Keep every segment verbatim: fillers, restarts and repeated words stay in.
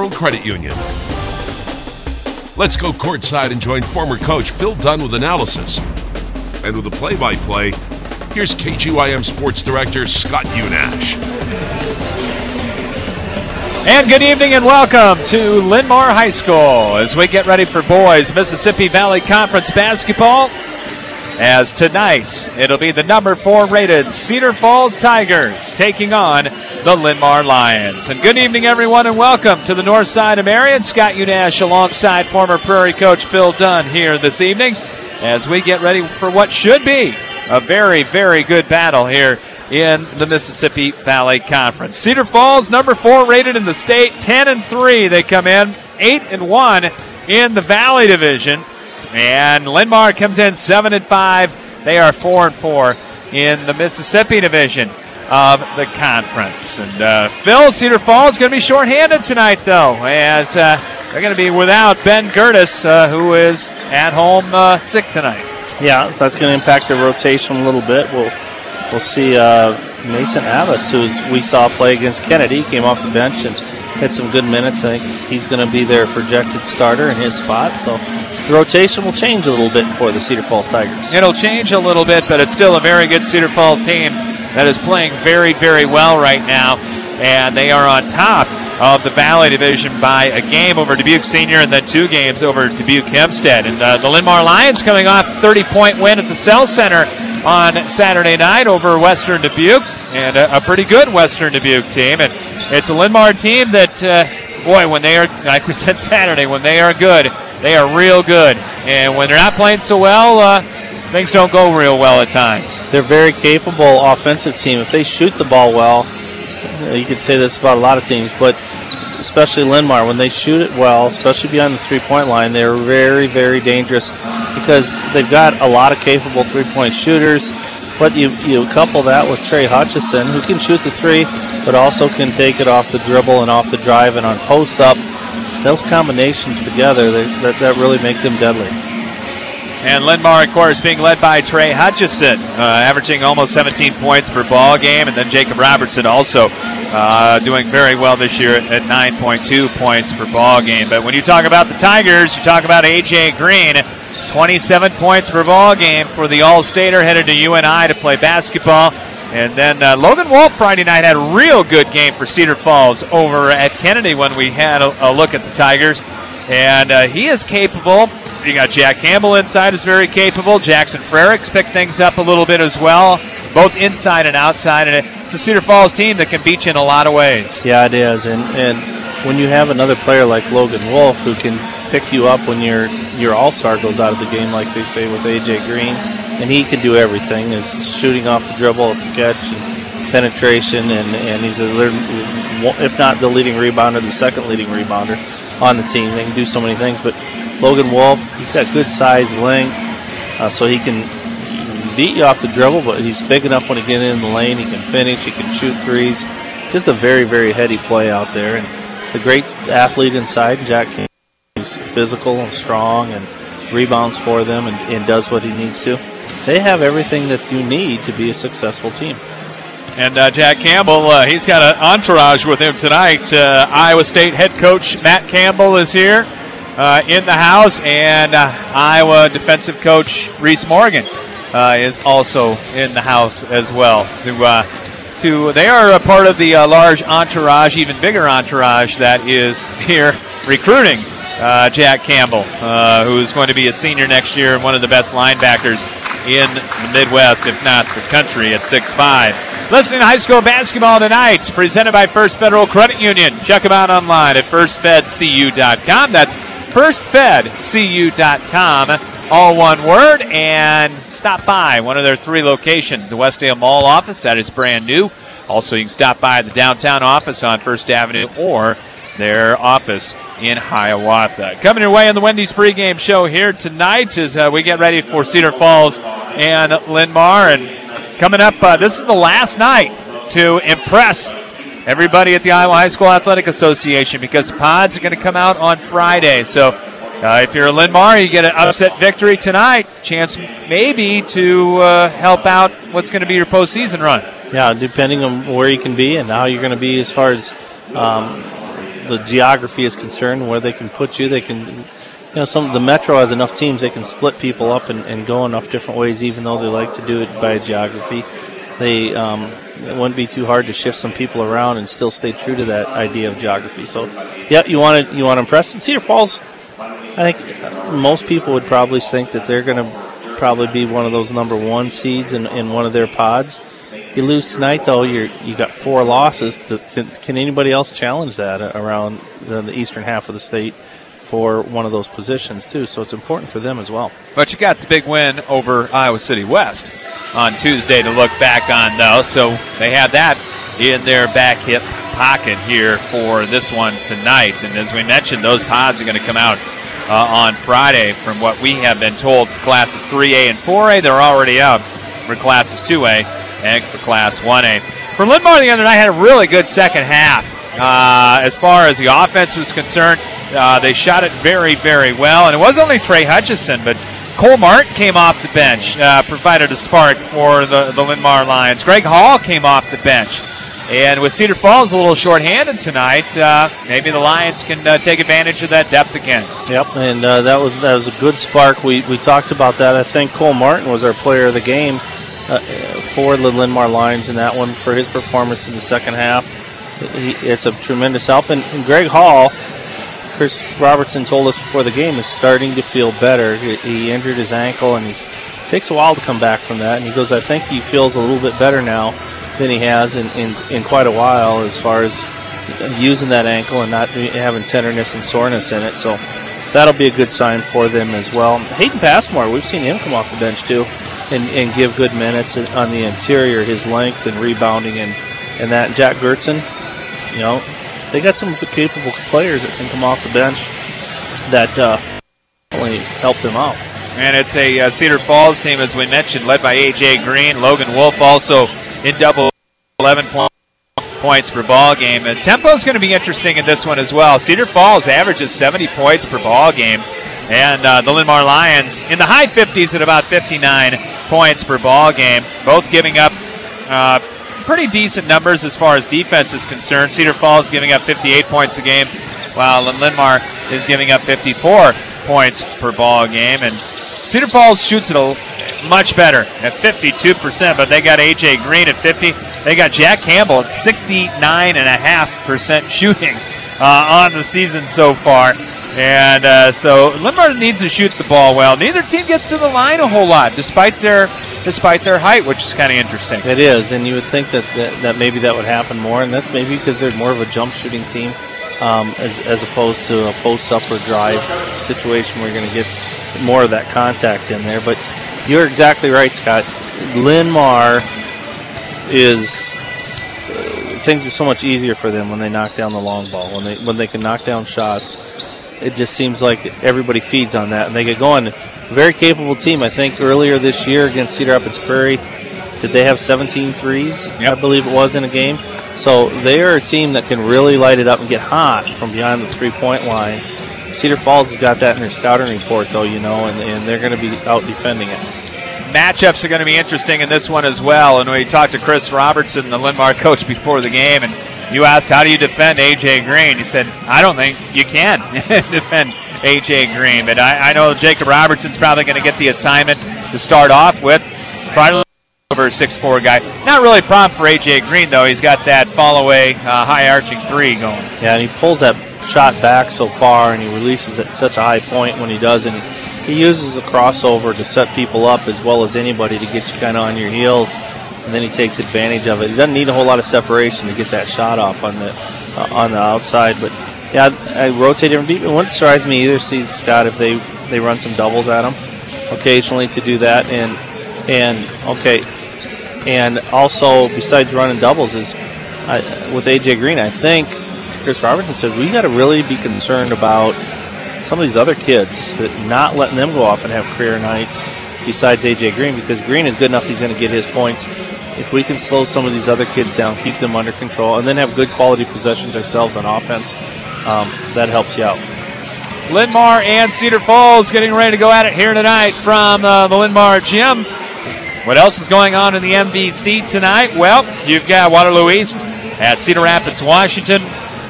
Federal Credit Union. Let's go courtside and join former coach Phil Dunn with analysis. And with the play-by-play, here's K G Y M Sports Director Scott Unash. And good evening and welcome to Linn-Mar High School as we get ready for boys Mississippi Valley Conference basketball. As tonight, it'll be the number four rated Cedar Falls Tigers taking on the Linn-Mar Lions. And good evening, everyone, and welcome to the north side of Marion. Scott Unash alongside former Prairie coach Phil Dunn here this evening as we get ready for what should be a very, very good battle here in the Mississippi Valley Conference. Cedar Falls, number four rated in the state, ten and three. They come in eight and one in the Valley Division. And Linn-Mar comes in seven and five. They are four and four in the Mississippi Division of the conference. And uh, Phil, Cedar Falls is going to be shorthanded tonight, though, as uh, they're going to be without Ben Curtis, uh, who is at home uh, sick tonight. Yeah, so that's going to impact their rotation a little bit. We'll we'll see uh, Mason Abbas, who we saw play against Kennedy, he came off the bench and had some good minutes. I think he's going to be their projected starter in his spot. So the rotation will change a little bit for the Cedar Falls Tigers. It'll change a little bit, but it's still a very good Cedar Falls team that is playing very, very well right now. And they are on top of the Valley Division by a game over Dubuque Senior and then two games over Dubuque Hempstead. And uh, the Linn-Mar Lions coming off a thirty-point win at the Cell Center on Saturday night over Western Dubuque, and a, a pretty good Western Dubuque team. And it's a Linn-Mar team that, uh, boy, when they are, like we said Saturday, when they are good, they are real good. And when they're not playing so well, uh, things don't go real well at times. They're a very capable offensive team. If they shoot the ball well, you could say this about a lot of teams, but especially Linn-Mar, when they shoot it well, especially beyond the three-point line, they're very, very dangerous because they've got a lot of capable three-point shooters. But you, you couple that with Trey Hutchison, who can shoot the three, but also can take it off the dribble and off the drive and on post-up. Those combinations together, they, that, that really make them deadly. And Linn-Mar, of course, being led by Trey Hutchison, uh, averaging almost seventeen points per ball game, and then Jacob Robertson also uh, doing very well this year at, at nine point two points per ball game. But when you talk about the Tigers, you talk about A J Green, twenty-seven points per ball game for the All-Stater, headed to U N I to play basketball. And then uh, Logan Wolf Friday night had a real good game for Cedar Falls over at Kennedy when we had a, a look at the Tigers. And uh, he is capable. You got Jack Campbell inside, is very capable. Jackson Frericks picked things up a little bit as well, both inside and outside. And it's a Cedar Falls team that can beat you in a lot of ways. Yeah, it is. And and when you have another player like Logan Wolf who can pick you up when your your all-star goes out of the game, like they say with A J Green, and he can do everything, is shooting off the dribble, it's a catch, and penetration, and, and he's, a, if not the leading rebounder, the second leading rebounder on the team. They can do so many things, but Logan Wolf, he's got good size, length, uh, so he can, he can beat you off the dribble, but he's big enough when he gets in the lane. He can finish, he can shoot threes. Just a very, very heady play out there. And the great athlete inside, Jack King, he's physical and strong and rebounds for them and, and does what he needs to. They have everything that you need to be a successful team. And uh, Jack Campbell, uh, he's got an entourage with him tonight. Uh, Iowa State head coach Matt Campbell is here. Uh, in the house, and uh, Iowa defensive coach Reese Morgan uh, is also in the house as well. To, uh, to they are a part of the uh, large entourage, even bigger entourage that is here recruiting uh, Jack Campbell, uh, who is going to be a senior next year and one of the best linebackers in the Midwest, if not the country, at six five. Listening to high school basketball tonight, presented by First Federal Credit Union. Check them out online at first fed c u dot com. That's first fed c u dot com, all one word, and stop by one of their three locations. The Westdale Mall office, that is brand new. Also, you can stop by the downtown office on First Avenue or their office in Hiawatha. Coming your way on the Wendy's pregame show here tonight as uh, we get ready for Cedar Falls and Linn-Mar. And coming up, uh, this is the last night to impress everybody at the Iowa High School Athletic Association because the pods are going to come out on Friday. So uh, if you're a Linn-Mar, you get an upset victory tonight, chance maybe to uh, help out what's going to be your postseason run. Yeah, depending on where you can be and how you're going to be as far as um, the geography is concerned, where they can put you, they can, you know, some the Metro has enough teams they can split people up and, and go enough different ways, even though they like to do it by geography. They um, it wouldn't be too hard to shift some people around and still stay true to that idea of geography. So, yeah, you want to you want to impress. And Cedar Falls, I think most people would probably think that they're going to probably be one of those number one seeds in, in one of their pods. You lose tonight, though, you're you got four losses. Can, can anybody else challenge that around the, the eastern half of the state for one of those positions, too? So it's important for them as well. But you got the big win over Iowa City West on Tuesday to look back on, though. So they have that in their back hip pocket here for this one tonight. And as we mentioned, those pods are going to come out uh, on Friday. From what we have been told, classes three A and four A, they're already out for classes two A. And for Class one A. For Linn-Mar the other night had a really good second half. Uh, as far as the offense was concerned, uh, they shot it very, very well. And it was only Trey Hutchison, but Cole Martin came off the bench, uh, provided a spark for the, the Linn-Mar Lions. Greg Hall came off the bench. And with Cedar Falls a little shorthanded tonight, uh, maybe the Lions can uh, take advantage of that depth again. Yep, and uh, that was that was a good spark. We, we talked about that. I think Cole Martin was our player of the game. Uh, for the Linn-Mar Lions in that one for his performance in the second half. He, it's a tremendous help. And, and Greg Hall, Chris Robertson told us before the game, is starting to feel better. He, he injured his ankle, and he's takes a while to come back from that. And he goes, I think he feels a little bit better now than he has in, in, in quite a while as far as using that ankle and not having tenderness and soreness in it. So that'll be a good sign for them as well. Hayden Passmore, we've seen him come off the bench too. And, and give good minutes on the interior, his length and rebounding and, and that. And Jack Gertzen, you know, they got some capable players that can come off the bench that uh, really help them out. And it's a uh, Cedar Falls team, as we mentioned, led by A J Green. Logan Wolf also in double eleven points per ball game. And tempo is going to be interesting in this one as well. Cedar Falls averages seventy points per ball game. And uh, the Linn-Mar Lions in the high fifties at about fifty-nine points per ball game, both giving up uh, pretty decent numbers as far as defense is concerned. Cedar Falls giving up fifty-eight points a game, while Linn-Mar is giving up fifty-four points per ball game. And Cedar Falls shoots it a, much better at fifty-two percent, but they got A J Green at fifty. They got Jack Campbell at sixty-nine point five percent shooting uh, on the season so far. And uh, so Linn-Mar needs to shoot the ball well. Neither team gets to the line a whole lot, despite their despite their height, which is kind of interesting. It is, and you would think that, that that maybe that would happen more, and that's maybe because they're more of a jump shooting team um, as as opposed to a post up or drive situation where you're going to get more of that contact in there. But you're exactly right, Scott. Linn-Mar is. Uh, things are so much easier for them when they knock down the long ball, when they when they can knock down shots. It just seems like everybody feeds on that, and they get going. Very capable team. I think earlier this year against Cedar Rapids Prairie, did they have seventeen threes? Yep. I believe it was in a game. So they are a team that can really light it up and get hot from behind the three-point line. Cedar Falls has got that in their scouting report, though, you know, and, and they're going to be out defending it. Matchups are going to be interesting in this one as well. And we talked to Chris Robertson, the Linn-Mar coach, before the game, and you asked, how do you defend A J Green? He said, I don't think you can defend A J Green. But I, I know Jacob Robertson's probably going to get the assignment to start off with. Try to over a six four guy. Not really a problem for A J Green, though. He's got that fall-away, uh, high-arching three going. Yeah, and he pulls that shot back so far, and he releases it at such a high point when he does. And he uses the crossover to set people up as well as anybody to get you kind of on your heels. And then he takes advantage of it. He doesn't need a whole lot of separation to get that shot off on the uh, on the outside. But yeah, I, I rotate him deep. It wouldn't surprise me either, see Scott, if they, they run some doubles at him occasionally to do that. And and okay, and also besides running doubles is I, with A J Green, I think Chris Robertson said we got to really be concerned about some of these other kids, that not letting them go off and have career nights. Besides A J Green, because Green is good enough, he's going to get his points. If we can slow some of these other kids down, keep them under control, and then have good quality possessions ourselves on offense, um, that helps you out. Linn-Mar and Cedar Falls getting ready to go at it here tonight from uh, the Linn-Mar gym. What else is going on in the M V C tonight? Well, you've got Waterloo East at Cedar Rapids, Washington.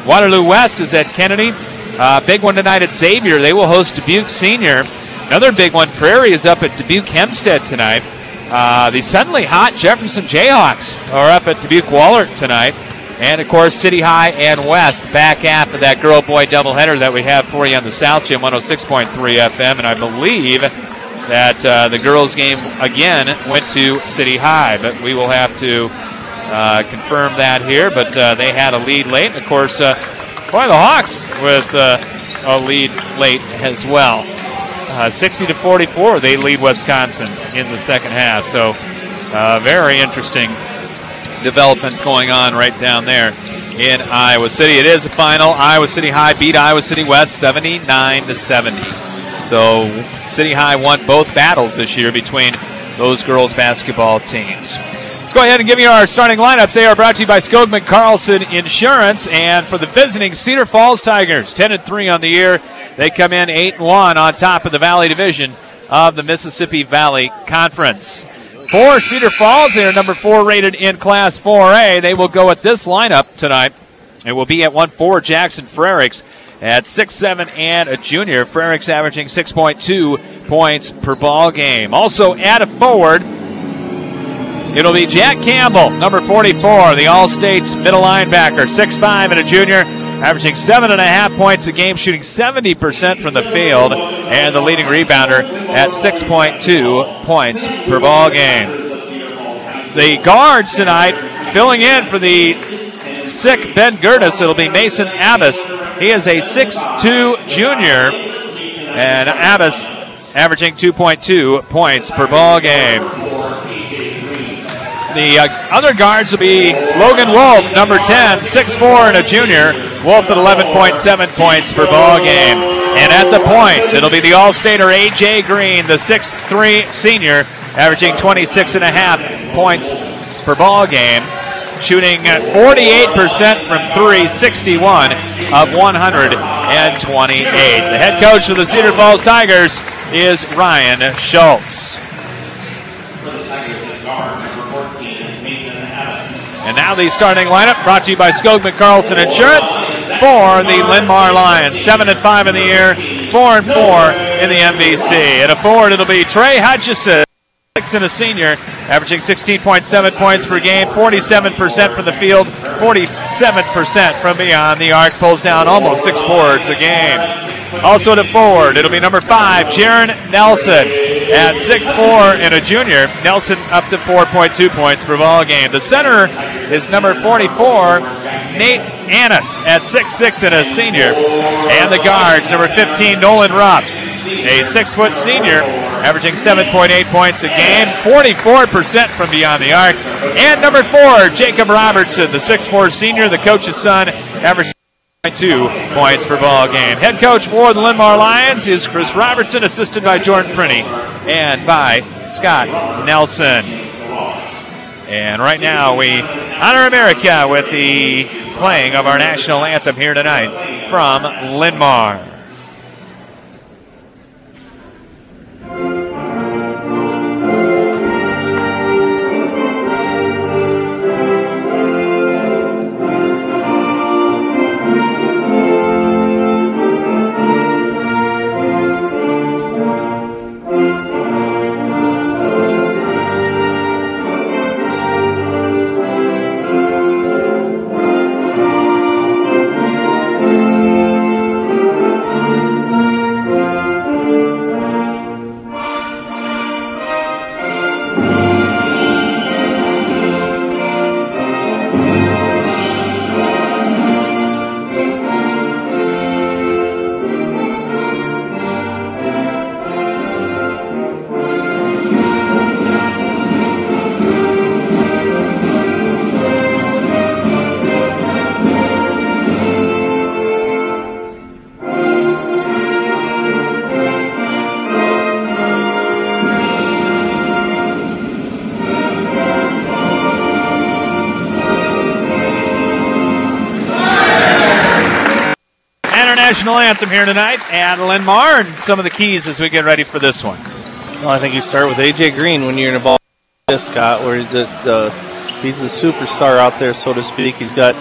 Waterloo West is at Kennedy. Uh, big one tonight at Xavier. They will host Dubuque Senior. Another big one, Prairie, is up at Dubuque Hempstead tonight. Uh, the suddenly hot Jefferson Jayhawks are up at Dubuque Wahlert tonight. And, of course, City High and West, back half of that girl-boy doubleheader that we have for you on the South Gym, one oh six point three F M. And I believe that uh, the girls' game, again, went to City High. But we will have to uh, confirm that here. But uh, they had a lead late. And, of course, uh, boy, the Hawks with uh, a lead late as well. Uh, sixty to forty-four, they lead Wisconsin in the second half. So uh, very interesting developments going on right down there in Iowa City. It is a final. Iowa City High beat Iowa City West seventy-nine to seventy. So City High won both battles this year between those girls basketball teams. Let's go ahead and give you our starting lineups. They are brought to you by Skogman Carlson Insurance, and for the visiting Cedar Falls Tigers, ten and three on the year. They come in eight and one on top of the Valley Division of the Mississippi Valley Conference. For Cedar Falls, they are number four rated in Class four A. They will go at this lineup tonight. It will be at one four Jackson Frericks at six seven and a junior. Frericks averaging six point two points per ball game. Also at a forward, it'll be Jack Campbell, number forty-four, the All-States middle linebacker, six five and a junior, averaging seven and a half points a game, shooting seventy percent from the field, and the leading rebounder at six point two points per ball game. The guards tonight, filling in for the sick Ben Gertis, it'll be Mason Abbas. He is a six two junior, and Abbas averaging two point two points per ball game. The uh, other guards will be Logan Wolf, number ten, six four and a junior. Wolf at eleven point seven points per ball game. And at the point, it'll be the All-Stater A J Green, the six three senior, averaging twenty-six and a half points per ball game, shooting forty-eight percent from three, sixty-one of one hundred twenty-eight. The head coach for the Cedar Falls Tigers is Ryan Schultz. And now the starting lineup brought to you by Skogman Carlson Insurance for the Linn-Mar Lions. Seven and five in the year, four and four in the M V C. At a forward, it'll be Trey Hutchison, six and a senior, averaging sixteen point seven points per game, forty-seven percent from the field, forty-seven percent from beyond the arc, pulls down almost six boards a game. Also to forward, it'll be number five, Jaron Nelson, at six four and a junior. Nelson up to four point two points per ball game. The center is number forty-four, Nate Annis, at six six and a senior. And the guards, number fifteen, Nolan Rupp, a six-foot senior, averaging seven point eight points a game, forty-four percent from beyond the arc. And number four, Jacob Robertson, the six four senior, the coach's son, averaging two points per ball game. Head coach for the Linn-Mar Lions is Chris Robertson, assisted by Jordan Prinny and by Scott Nelson. And right now we honor America with the playing of our national anthem here tonight from Linn-Mar. National anthem here tonight at Linn-Mar, and some of the keys as we get ready for this one. Well, I think you start with A J Green when you're in a ball like this, Scott, where the, the he's the superstar out there, so to speak. He's got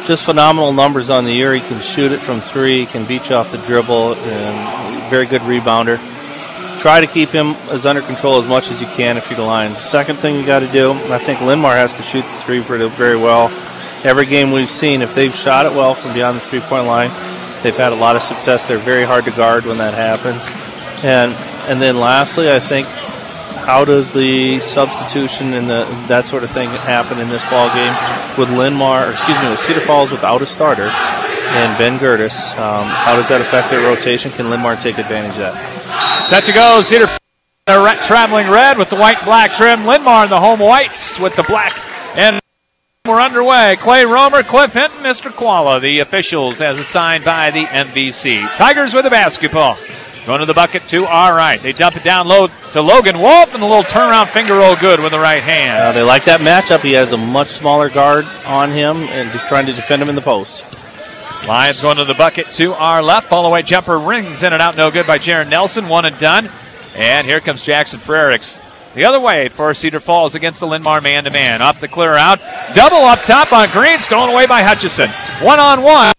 just phenomenal numbers on the year. He can shoot it from three, he can beat you off the dribble, and very good rebounder. Try to keep him as under control as much as you can if you're the Lions. The second thing you got to do, I think Linn-Mar has to shoot the three very well. Every game we've seen, if they've shot it well from beyond the three-point line, they've had a lot of success. They're very hard to guard when that happens. And and then lastly, I think, how does the substitution and the, that sort of thing happen in this ball game with Linn-Mar, or excuse me, with Cedar Falls without a starter and Ben Gertis? Um, how does that affect their rotation? Can Linn-Mar take advantage of that? Set to go. Cedar they're traveling red with the white and black trim. Linn-Mar in the home whites with the black, and we're underway. Clay Romer, Cliff Hinton, Mister Koala, the officials as assigned by the M V C. Tigers with the basketball. Going to the bucket to our right. They dump it down low to Logan Wolf, and the little turnaround finger roll good with the right hand. Uh, they like that matchup. He has a much smaller guard on him and just trying to defend him in the post. Lions going to the bucket to our left. Fall-away jumper rings in and out, no good by Jaron Nelson. One and done. And here comes Jackson Frericks the other way for Cedar Falls against the Linn-Mar man-to-man. Up the clear out. Double up top on Green, stolen away by Hutchison. One-on-one.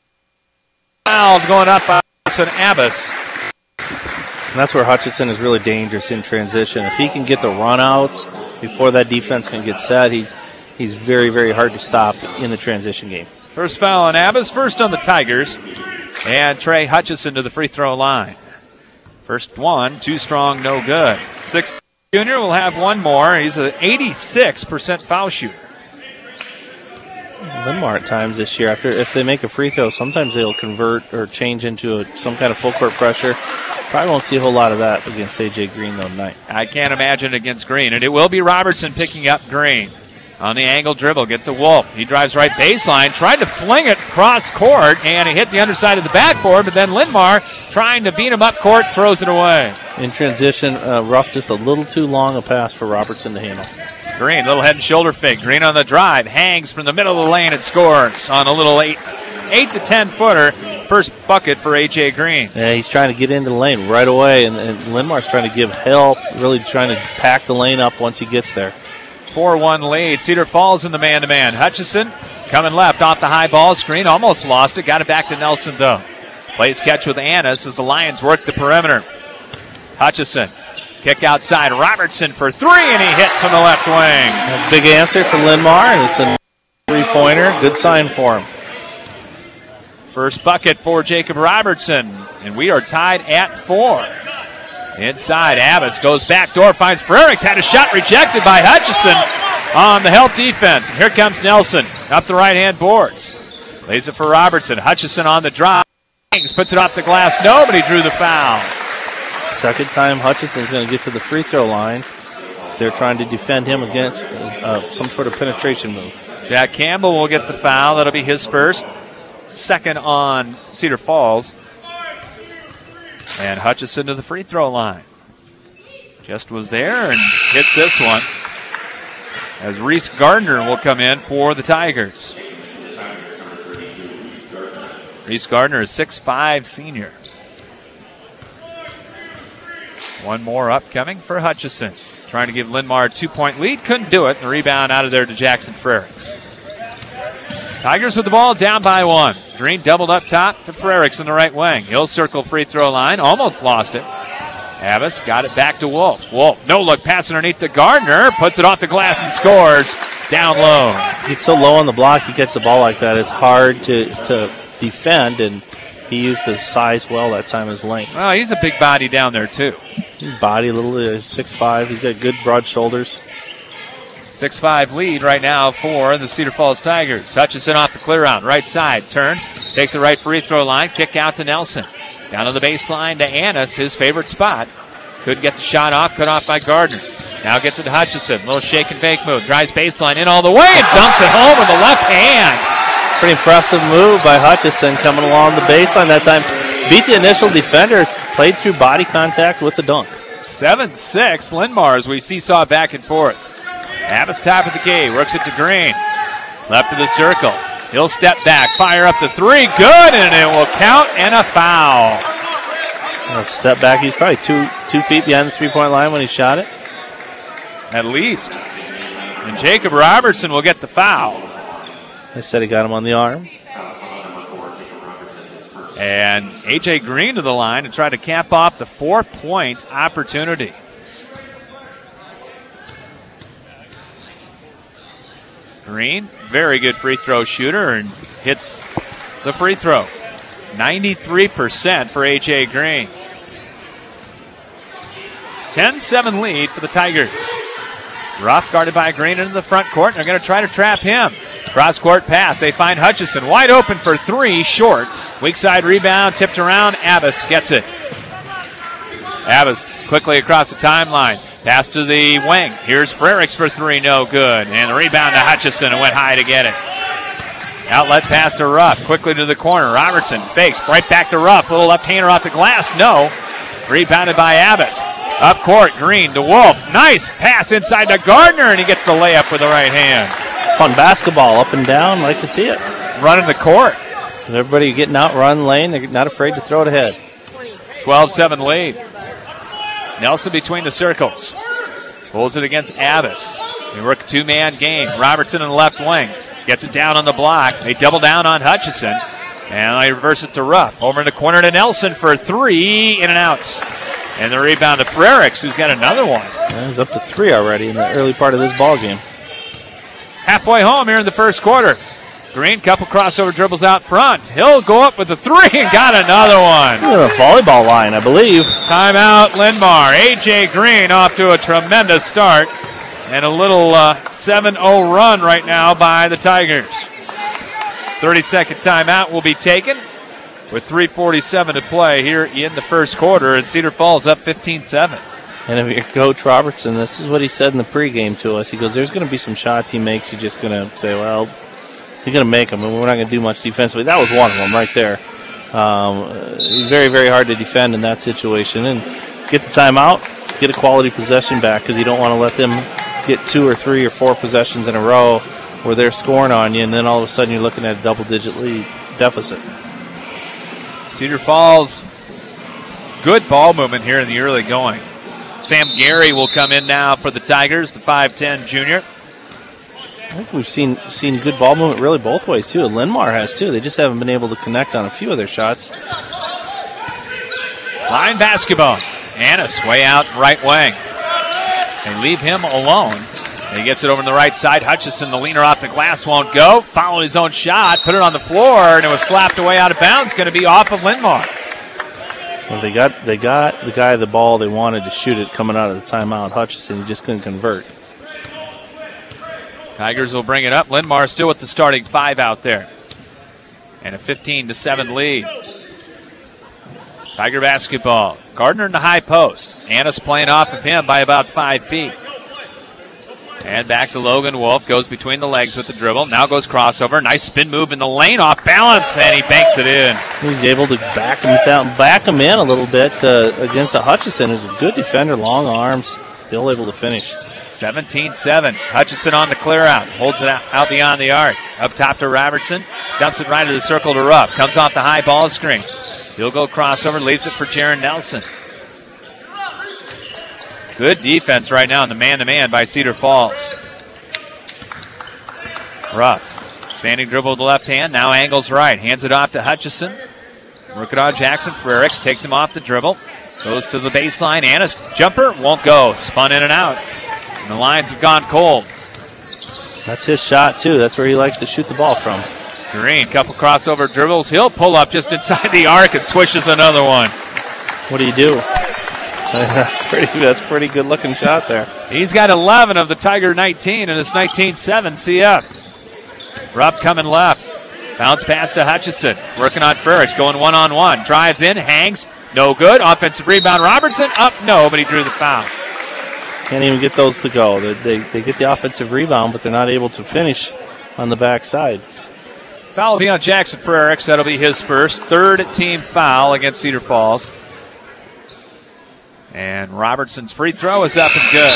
Fouls going up by Hutchison Abbas. And that's where Hutchison is really dangerous in transition. If he can get the runouts before that defense can get set, he's, he's very, very hard to stop in the transition game. First foul on Abbas, first on the Tigers. And Trey Hutchison to the free throw line. First one, too strong, no good. Six junior will have one more. He's an eighty-six percent foul shooter. Linn-Mar at times this year, after if they make a free throw, sometimes they'll convert or change into a, some kind of full court pressure. Probably won't see a whole lot of that against A J Green though tonight. I can't imagine against Green. And it will be Robertson picking up Green. On the angle dribble, gets to Wolf. He drives right baseline, tried to fling it cross court, and it hit the underside of the backboard, but then Linn-Mar, trying to beat him up court, throws it away. In transition, uh, Ruff just a little too long a pass for Robertson to handle. Green, little head and shoulder fake. Green on the drive, hangs from the middle of the lane and scores on a little eight, eight to ten footer. First bucket for A J Green. Yeah, he's trying to get into the lane right away, and, and Linn-Mar's trying to give help, really trying to pack the lane up once he gets there. four one lead. Cedar Falls in the man-to-man. Hutchison coming left off the high ball screen. Almost lost it. Got it back to Nelson, though. Plays catch with Annis as the Lions work the perimeter. Hutchison. Kick outside. Robertson for three, and he hits from the left wing. A big answer for Linn-Mar, and it's a three-pointer. Good sign for him. First bucket for Jacob Robertson, and we are tied at four. Inside, Abbas goes back door, finds Frericks, had a shot rejected by Hutchison on the help defense. Here comes Nelson up the right-hand boards. Lays it for Robertson. Hutchison on the drive. Puts it off the glass. Nobody drew the foul. Second time Hutchison's going to get to the free throw line. They're trying to defend him against uh, some sort of penetration move. Jack Campbell will get the foul. That'll be his first. Second on Cedar Falls. And Hutchison to the free throw line. Just was there and hits this one. As Reese Gardner will come in for the Tigers. Reese Gardner is six five senior. One more upcoming for Hutchison. Trying to give Linn-Mar a two-point lead. Couldn't do it. The rebound out of there to Jackson Frericks. Tigers with the ball down by one. Green doubled up top to Frericks in the right wing. He'll circle free throw line. Almost lost it. Abbas got it back to Wolf. Wolf, no look pass underneath the Gardner. Puts it off the glass and scores down low. He's so low on the block, he gets the ball like that. It's hard to, to defend, and he used his size well that time, his length. Well, he's a big body down there, too. His body, a little uh, six five. He's got good broad shoulders. six five lead right now for the Cedar Falls Tigers. Hutchison off the clear out. Right side. Turns. Takes the right free throw line. Kick out to Nelson. Down to the baseline to Annis, his favorite spot. Couldn't get the shot off. Cut off by Gardner. Now gets it to Hutchison. Little shake and fake move. Drives baseline in all the way and dumps it home with the left hand. Pretty impressive move by Hutchison coming along the baseline that time. Beat the initial defender. Played through body contact with the dunk. seven six. Linn-Mar as we seesaw back and forth. Abbas top of the key, works it to Green. Left of the circle. He'll step back, fire up the three. Good, and it will count, and a foul. A step back. He's probably two two feet behind the three-point line when he shot it. At least. And Jacob Robertson will get the foul. They said he got him on the arm. And A J Green to the line to try to cap off the four-point opportunity. Green, very good free throw shooter, and hits the free throw. ninety-three percent for A J Green. ten seven lead for the Tigers. Ruff guarded by Green into the front court, and they're going to try to trap him. Cross-court pass. They find Hutchison wide open for three, short. Weak side rebound, tipped around. Abbas gets it. Abbas quickly across the timeline. Pass to the wing. Here's Frericks for three, no good. And the rebound to Hutchison and went high to get it. Outlet pass to Ruff. Quickly to the corner. Robertson fakes. Right back to Ruff. Little left-hander off the glass. No. Rebounded by Abbas. Up court. Green to Wolf. Nice pass inside to Gardner, and he gets the layup with the right hand. Fun basketball, up and down. Like to see it. Running the court. Everybody getting out, run lane. They're not afraid to throw it ahead. twelve seven lead. Nelson between the circles. Holds it against Abbas. They work a two-man game. Robertson in the left wing. Gets it down on the block. They double down on Hutchison. And they reverse it to Ruff. Over in the corner to Nelson for three. In and out. And the rebound to Frericks, who's got another one. Yeah, he's up to three already in the early part of this ball game. Halfway home here in the first quarter. Green, couple crossover dribbles out front. He'll go up with the three and got another one. A volleyball line, I believe. Timeout, Linn-Mar. A J Green off to a tremendous start. And a little uh, seven oh run right now by the Tigers. thirty-second timeout will be taken with three forty-seven to play here in the first quarter. And Cedar Falls up fifteen seven. And if you're Coach Robertson, this is what he said in the pregame to us. He goes, there's going to be some shots he makes. You're just going to say, well, he's going to make them, and we're not going to do much defensively. That was one of them right there. Um, very, very hard to defend in that situation. And get the timeout, get a quality possession back, because you don't want to let them get two or three or four possessions in a row where they're scoring on you, and then all of a sudden you're looking at a double-digit lead deficit. Cedar Falls, good ball movement here in the early going. Sam Gary will come in now for the Tigers, the five ten junior. I think we've seen seen good ball movement really both ways, too. Linn-Mar has, too. They just haven't been able to connect on a few of their shots. Line basketball. Annis way out right wing. They leave him alone. He gets it over on the right side. Hutchison, the leaner off the glass, won't go. Followed his own shot, put it on the floor, and it was slapped away out of bounds. Going to be off of Linn-Mar. Well, they got they got the guy the ball they wanted to shoot it coming out of the timeout. Hutchison, he just couldn't convert. Tigers will bring it up. Linn-Mar still with the starting five out there. And a fifteen to seven lead. Tiger basketball. Gardner in the high post. Annis playing off of him by about five feet. And back to Logan Wolf. Goes between the legs with the dribble. Now goes crossover. Nice spin move in the lane. Off balance. And he banks it in. He's able to back him down, back him in a little bit uh, against a Hutchison, who's a good defender. Long arms. Still able to finish. seventeen seven. Hutchison on the clear out. Holds it out, out beyond the arc. Up top to Robertson. Dumps it right to the circle to Ruff. Comes off the high ball screen. He'll go crossover. Leaves it for Jaron Nelson. Good defense right now in the man-to-man by Cedar Falls. Ruff. Standing dribble with the left hand. Now angles right. Hands it off to Hutchison. Working on Jackson. Frericks takes him off the dribble. Goes to the baseline. Annis jumper. Won't go. Spun in and out. And the Lions have gone cold. That's his shot, too. That's where he likes to shoot the ball from. Green, couple crossover dribbles. He'll pull up just inside the arc and swishes another one. What do you do? That's pretty That's pretty good looking shot there. He's got eleven of the Tiger nineteen, and it's nineteen seven. See up. Ruff coming left. Bounce pass to Hutchison. Working on Frericks. Going one-on-one. Drives in. Hangs. No good. Offensive rebound. Robertson up. No, but he drew the foul. Can't even get those to go. They, they, they get the offensive rebound, but they're not able to finish on the backside. Foul will be on Jackson Frericks. That'll be his first. Third team foul against Cedar Falls. And Robertson's free throw is up and good.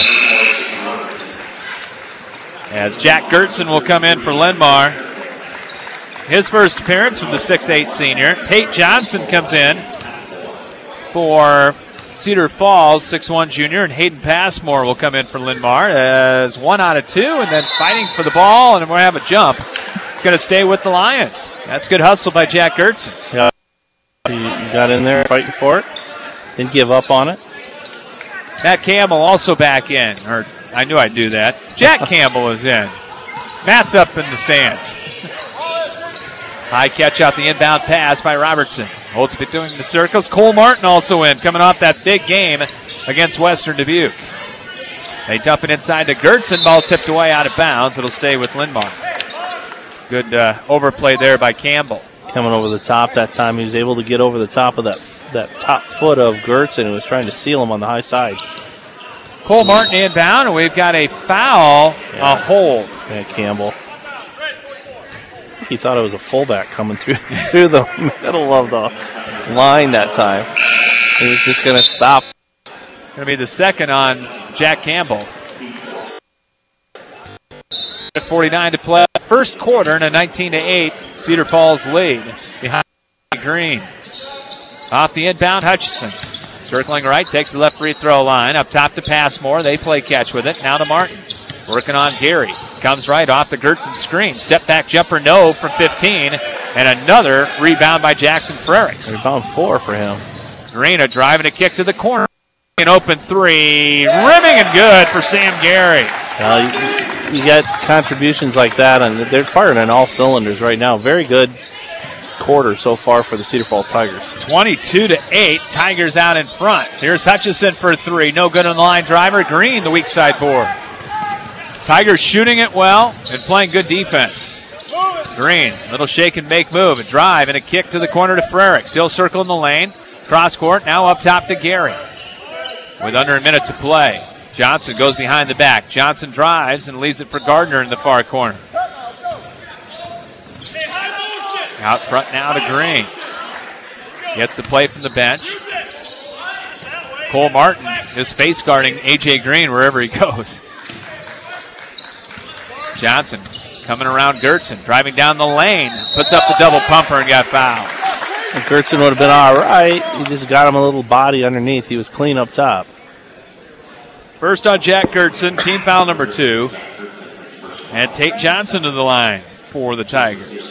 As Jack Gertson will come in for Linn-Mar. His first appearance with the six eight senior. Tate Johnson comes in for Cedar Falls, six one junior, and Hayden Passmore will come in for Linn-Mar as one out of two, and then fighting for the ball, and we'll have a jump. It's going to stay with the Lions. That's good hustle by Jack Gertzen. Yeah, he got in there fighting for it. Didn't give up on it. Matt Campbell also back in. Or I knew I'd do that. Jack Campbell is in. Matt's up in the stands. High catch out the inbound pass by Robertson. Holds between the circles. Cole Martin also in, coming off that big game against Western Dubuque. They dump it inside to Gertzen. Ball tipped away out of bounds. It'll stay with Linn-Mar. Good uh, overplay there by Campbell. Coming over the top that time. He was able to get over the top of that that top foot of Gertzen, who was trying to seal him on the high side. Cole Martin inbound, and we've got a foul, yeah. a hold. Yeah, Campbell. He thought it was a fullback coming through through the middle of the line that time. He was just going to stop. Going to be the second on Jack Campbell. forty-nine to play. First quarter in a nineteen to eight Cedar Falls lead behind Green. Off the inbound, Hutchison. Circling right, takes the left free throw line. Up top to Passmore. They play catch with it. Now to Martin. Working on Gary. Comes right off the Gertzen screen. Step back jumper, no from fifteen. And another rebound by Jackson Frericks. Rebound four for him. Green driving a kick to the corner. An open three. Rimming and good for Sam Gary. Well, you, you got contributions like that, and they're firing on all cylinders right now. Very good quarter so far for the Cedar Falls Tigers. twenty-two to eight. Tigers out in front. Here's Hutchison for three. No good on the line driver. Green, the weak side board. Tigers shooting it well and playing good defense. Green, little shake and make move. A drive and a kick to the corner to Frericks. Still circling the lane. Cross court, now up top to Gary. With under a minute to play. Johnson goes behind the back. Johnson drives and leaves it for Gardner in the far corner. Out front now to Green. Gets the play from the bench. Cole Martin is face guarding A J Green wherever he goes. Johnson coming around Gertzen, driving down the lane, puts up the double pumper and got fouled. And Gertzen would have been all right. He just got him a little body underneath. He was clean up top. First on Jack Gertzen, team foul number two. And Tate Johnson to the line for the Tigers.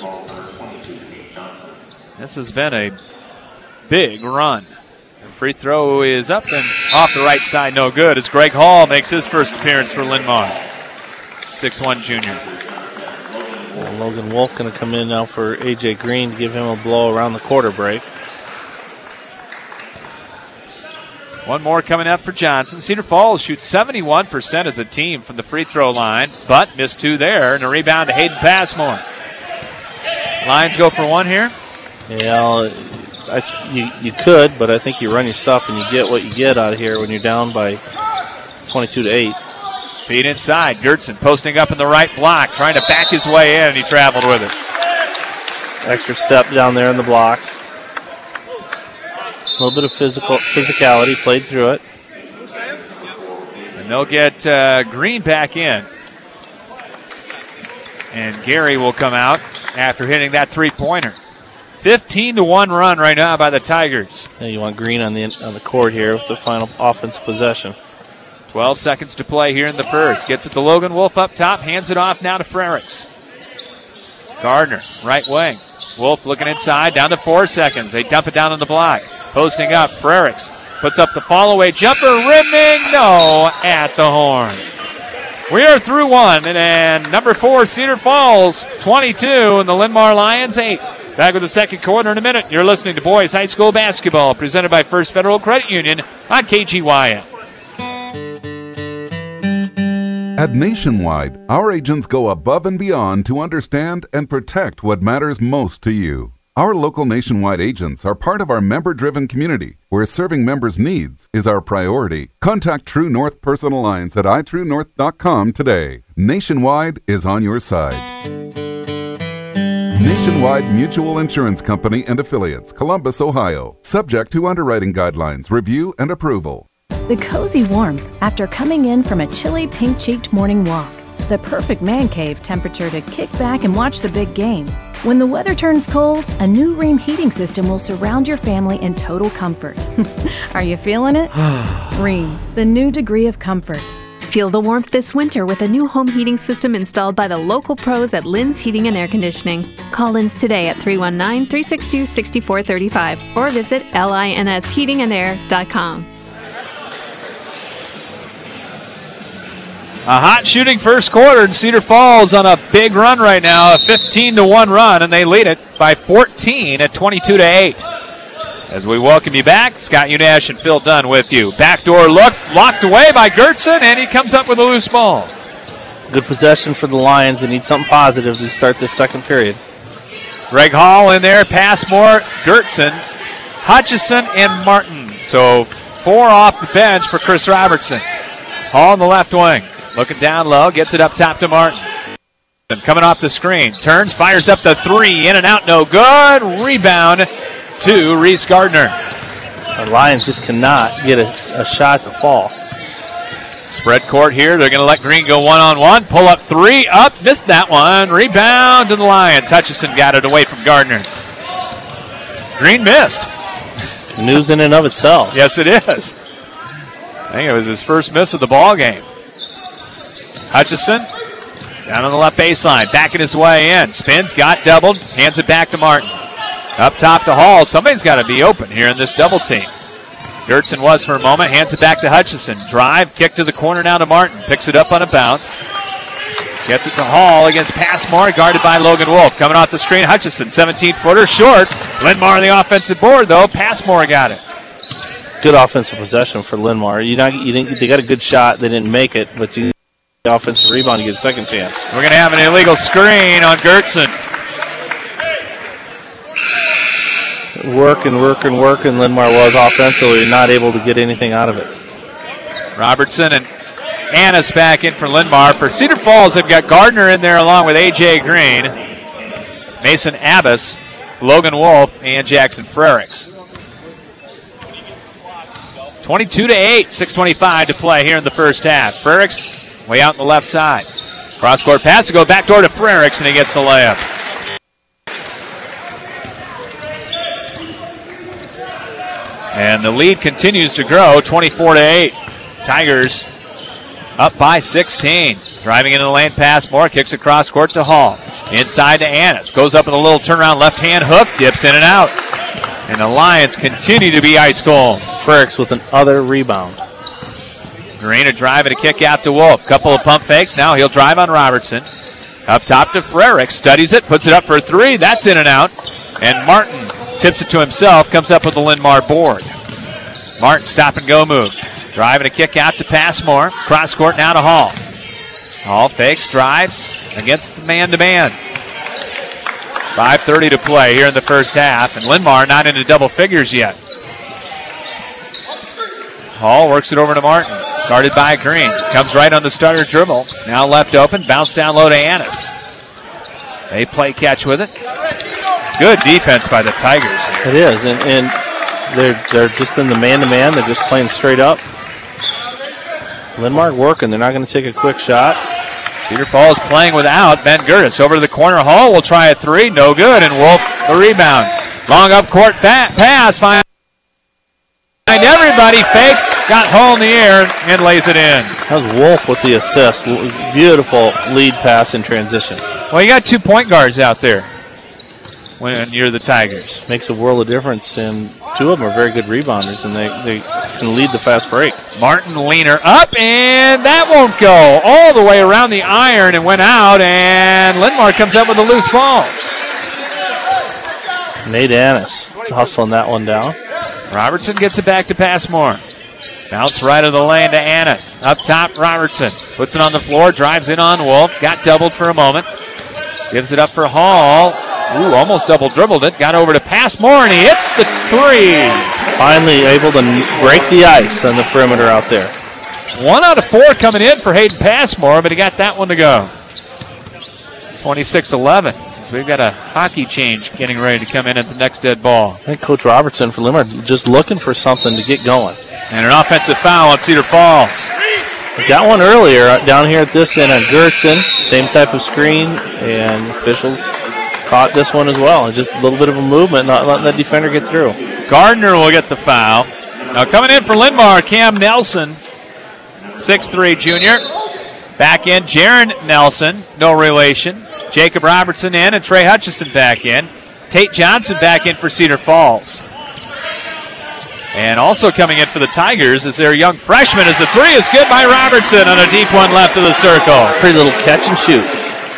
This has been a big run. The free throw is up and off the right side, no good, as Greg Hall makes his first appearance for Linn-Mar. six one junior. Well, Logan Wolf going to come in now for A J Green to give him a blow around the quarter break. One more coming up for Johnson. Cedar Falls shoots seventy-one percent as a team from the free throw line, but missed two there, and a rebound to Hayden Passmore. Lions go for one here. Yeah, I, you, you could, but I think you run your stuff and you get what you get out of here when you're down by twenty-two to eight. Feet inside. Gertzen posting up in the right block, trying to back his way in, and he traveled with it. Extra step down there in the block. A little bit of physical physicality played through it. And they'll get uh, Green back in. And Gary will come out after hitting that three-pointer. fifteen to one run right now by the Tigers. Yeah, you want Green on the on the court here with the final offensive possession. twelve seconds to play here in the first. Gets it to Logan Wolf up top. Hands it off now to Frericks. Gardner, right wing. Wolf looking inside. Down to four seconds. They dump it down on the block. Posting up. Frericks puts up the fall-away jumper. Rimming. No. At the horn. We are through one. And, and number four, Cedar Falls, twenty-two. And the Linn-Mar Lions, eight. Back with the second quarter in a minute. You're listening to Boys High School Basketball, presented by First Federal Credit Union on K G Y M. At Nationwide, our agents go above and beyond to understand and protect what matters most to you. Our local Nationwide agents are part of our member-driven community, where serving members' needs is our priority. Contact True North Personal Lines at i true north dot com today. Nationwide is on your side. Nationwide Mutual Insurance Company and Affiliates, Columbus, Ohio. Subject to underwriting guidelines, review, and approval. The cozy warmth after coming in from a chilly, pink-cheeked morning walk. The perfect man cave temperature to kick back and watch the big game. When the weather turns cold, a new Rheem heating system will surround your family in total comfort. Are you feeling it? Rheem, the new degree of comfort. Feel the warmth this winter with a new home heating system installed by the local pros at Lynn's Heating and Air Conditioning. Call Lynn's today at three one nine, three six two, six four three five or visit lins heating and air dot com. A hot shooting first quarter, and Cedar Falls on a big run right now, a fifteen to one run, and they lead it by fourteen at twenty-two to eight. As we welcome you back, Scott Unash and Phil Dunn with you. Backdoor look, locked away by Gertson, and he comes up with a loose ball. Good possession for the Lions. They need something positive to start this second period. Greg Hall in there, Passmore, Gertson, Hutchison, and Martin. So four off the bench for Chris Robertson. Hall in the left wing, looking down low, gets it up top to Martin. And coming off the screen, turns, fires up the three, in and out, no good. Rebound to Reese Gardner. The Lions just cannot get a, a shot to fall. Spread court here. They're going to let Green go one-on-one. Pull up three. Up. Missed that one. Rebound to the Lions. Hutchison got it away from Gardner. Green missed. News in and of itself. Yes, it is. I think it was his first miss of the ball game. Hutchison down on the left baseline. Backing his way in. Spins. Got doubled. Hands it back to Martin. Up top to Hall. Somebody's got to be open here in this double team. Gertson was for a moment. Hands it back to Hutchison. Drive. Kick to the corner now to Martin. Picks it up on a bounce. Gets it to Hall against Passmore. Guarded by Logan Wolf. Coming off the screen. Hutchison. seventeen-footer. Short. Linmar on the offensive board, though. Passmore got it. Good offensive possession for Linmar. You not, you didn't, they got a good shot. They didn't make it, but you the offensive rebound, you get a second chance. We're going to have an illegal screen on Gertson. Work and work and work, and Linmar was offensively not able to get anything out of it. Robertson and Annis back in for Linmar. For Cedar Falls, they've got Gardner in there along with A J Green, Mason Abbas, Logan Wolf, and Jackson Frericks. twenty-two to eight, six twenty-five to play here in the first half. Frericks way out on the left side. Cross-court pass to go backdoor to Frericks, and he gets the layup. And the lead continues to grow, twenty-four to eight. Tigers up by sixteen. Driving into the lane, pass more, kicks across court to Hall. Inside to Annis. Goes up with a little turnaround left-hand hook, dips in and out. And the Lions continue to be ice cold. Frericks with another rebound. Green a drive and a kick out to Wolf. Couple of pump fakes. Now he'll drive on Robertson. Up top to Frericks. Studies it, puts it up for a three. That's in and out. And Martin tips it to himself, comes up with the Linmar board. Martin stop and go move. Drive and a kick out to Passmore. Cross court now to Hall. Hall fakes, drives against the man-to-man. five thirty to play here in the first half, and Linmar not into double figures yet. Hall works it over to Martin. Guarded by Green. Comes right on the starter dribble. Now left open. Bounce down low to Annis. They play catch with it. Good defense by the Tigers. It is, and, and they're they're just in the man-to-man. They're just playing straight up. Linmar working. They're not going to take a quick shot. Cedar Falls playing without Ben Gertis. Over to the corner. Hall will try a three. No good. And Wolf the rebound. Long up court fat pass. Find everybody. Fakes. Got Hall in the air and lays it in. That was Wolf with the assist. Beautiful lead pass in transition. Well, you got two point guards out there when you're the Tigers. Makes a world of difference, and two of them are very good rebounders, and they, they can lead the fast break. Martin leaner up, and that won't go. All the way around the iron and went out, and Linmar comes up with a loose ball. Nate Annis hustling that one down. Robertson gets it back to Passmore. Bounce right of the lane to Annis. Up top, Robertson puts it on the floor, drives in on Wolf. Got doubled for a moment. Gives it up for Hall. Ooh, almost double dribbled it. Got over to Passmore, and he hits the three. Finally able to break the ice on the perimeter out there. One out of four coming in for Hayden Passmore, but he got that one to go. twenty-six eleven. So we've got a hockey change getting ready to come in at the next dead ball. I think Coach Robertson for Linmar just looking for something to get going. And an offensive foul on Cedar Falls. We got one earlier down here at this end on Gertson. Same type of screen, and officials caught this one as well. Just a little bit of a movement, not letting that defender get through. Gardner will get the foul. Now coming in for Linmar, Cam Nelson. six three junior. Back in, Jaron Nelson, no relation. Jacob Robertson in, and Trey Hutchison back in. Tate Johnson back in for Cedar Falls. And also coming in for the Tigers is their young freshman as the three is good by Robertson on a deep one left of the circle. Pretty little catch and shoot.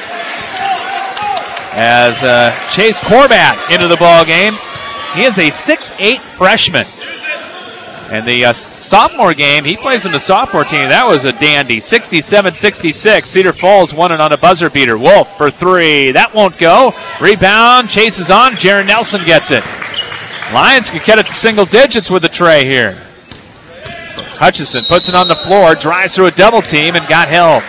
As uh, Chase Corbat into the ball game. He is a six eight freshman. And the uh, sophomore game, he plays in the sophomore team. That was a dandy. sixty-seven sixty-six. Cedar Falls won it on a buzzer beater. Wolf for three. That won't go. Rebound. Chases on. Jaron Nelson gets it. Lions can get it to single digits with the tray here. Hutchison puts it on the floor, drives through a double team, and got help.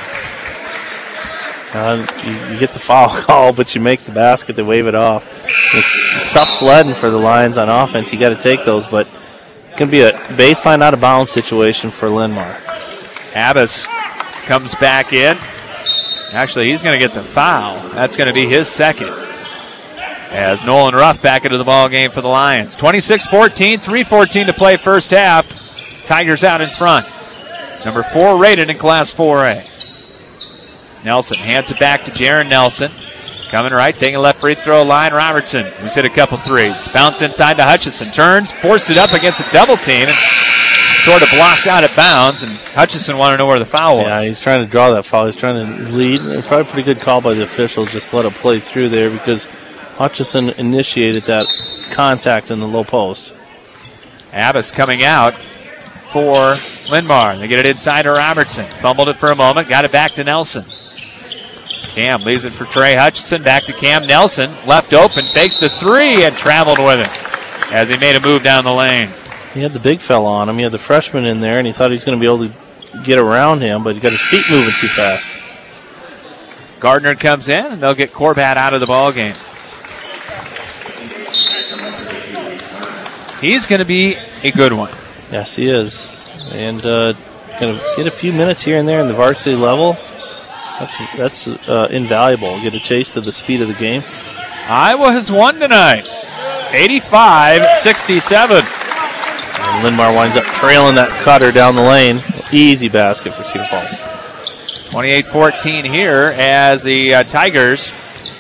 Uh, you, you get the foul call, but you make the basket. They wave it off. It's tough sledding for the Lions on offense. You got to take those, but it can be a baseline out of bounds situation for Linn-Mar. Abbas comes back in. Actually, he's going to get the foul. That's going to be his second. As Nolan Ruff back into the ball game for the Lions. twenty-six fourteen, three fourteen to play first half. Tigers out in front. Number four rated in Class four A. Nelson hands it back to Jaron Nelson. Coming right, taking a left free throw line. Robertson, who's hit a couple threes. Bounce inside to Hutchison. Turns, forced it up against a double team, and sort of blocked out of bounds. And Hutchison wanted to know where the foul was. Yeah, he's trying to draw that foul. He's trying to lead. Probably a pretty good call by the officials. Just let it play through there because Hutchison initiated that contact in the low post. Abbas coming out for Linn-Mar. They get it inside to Robertson. Fumbled it for a moment, got it back to Nelson. Cam leaves it for Trey Hutchison. Back to Cam Nelson. Left open, fakes the three, and traveled with it as he made a move down the lane. He had the big fella on him. He had the freshman in there, and he thought he was going to be able to get around him, but he got his feet moving too fast. Gardner comes in, and they'll get Corbat out of the ball game. He's going to be a good one. Yes, he is. And uh, going to get a few minutes here and there in the varsity level. That's that's uh, invaluable. Get a taste of the speed of the game. Iowa has won tonight, eighty-five sixty-seven. And Linn-Mar winds up trailing that cutter down the lane. Easy basket for Cedar Falls. twenty-eight fourteen here as the uh, Tigers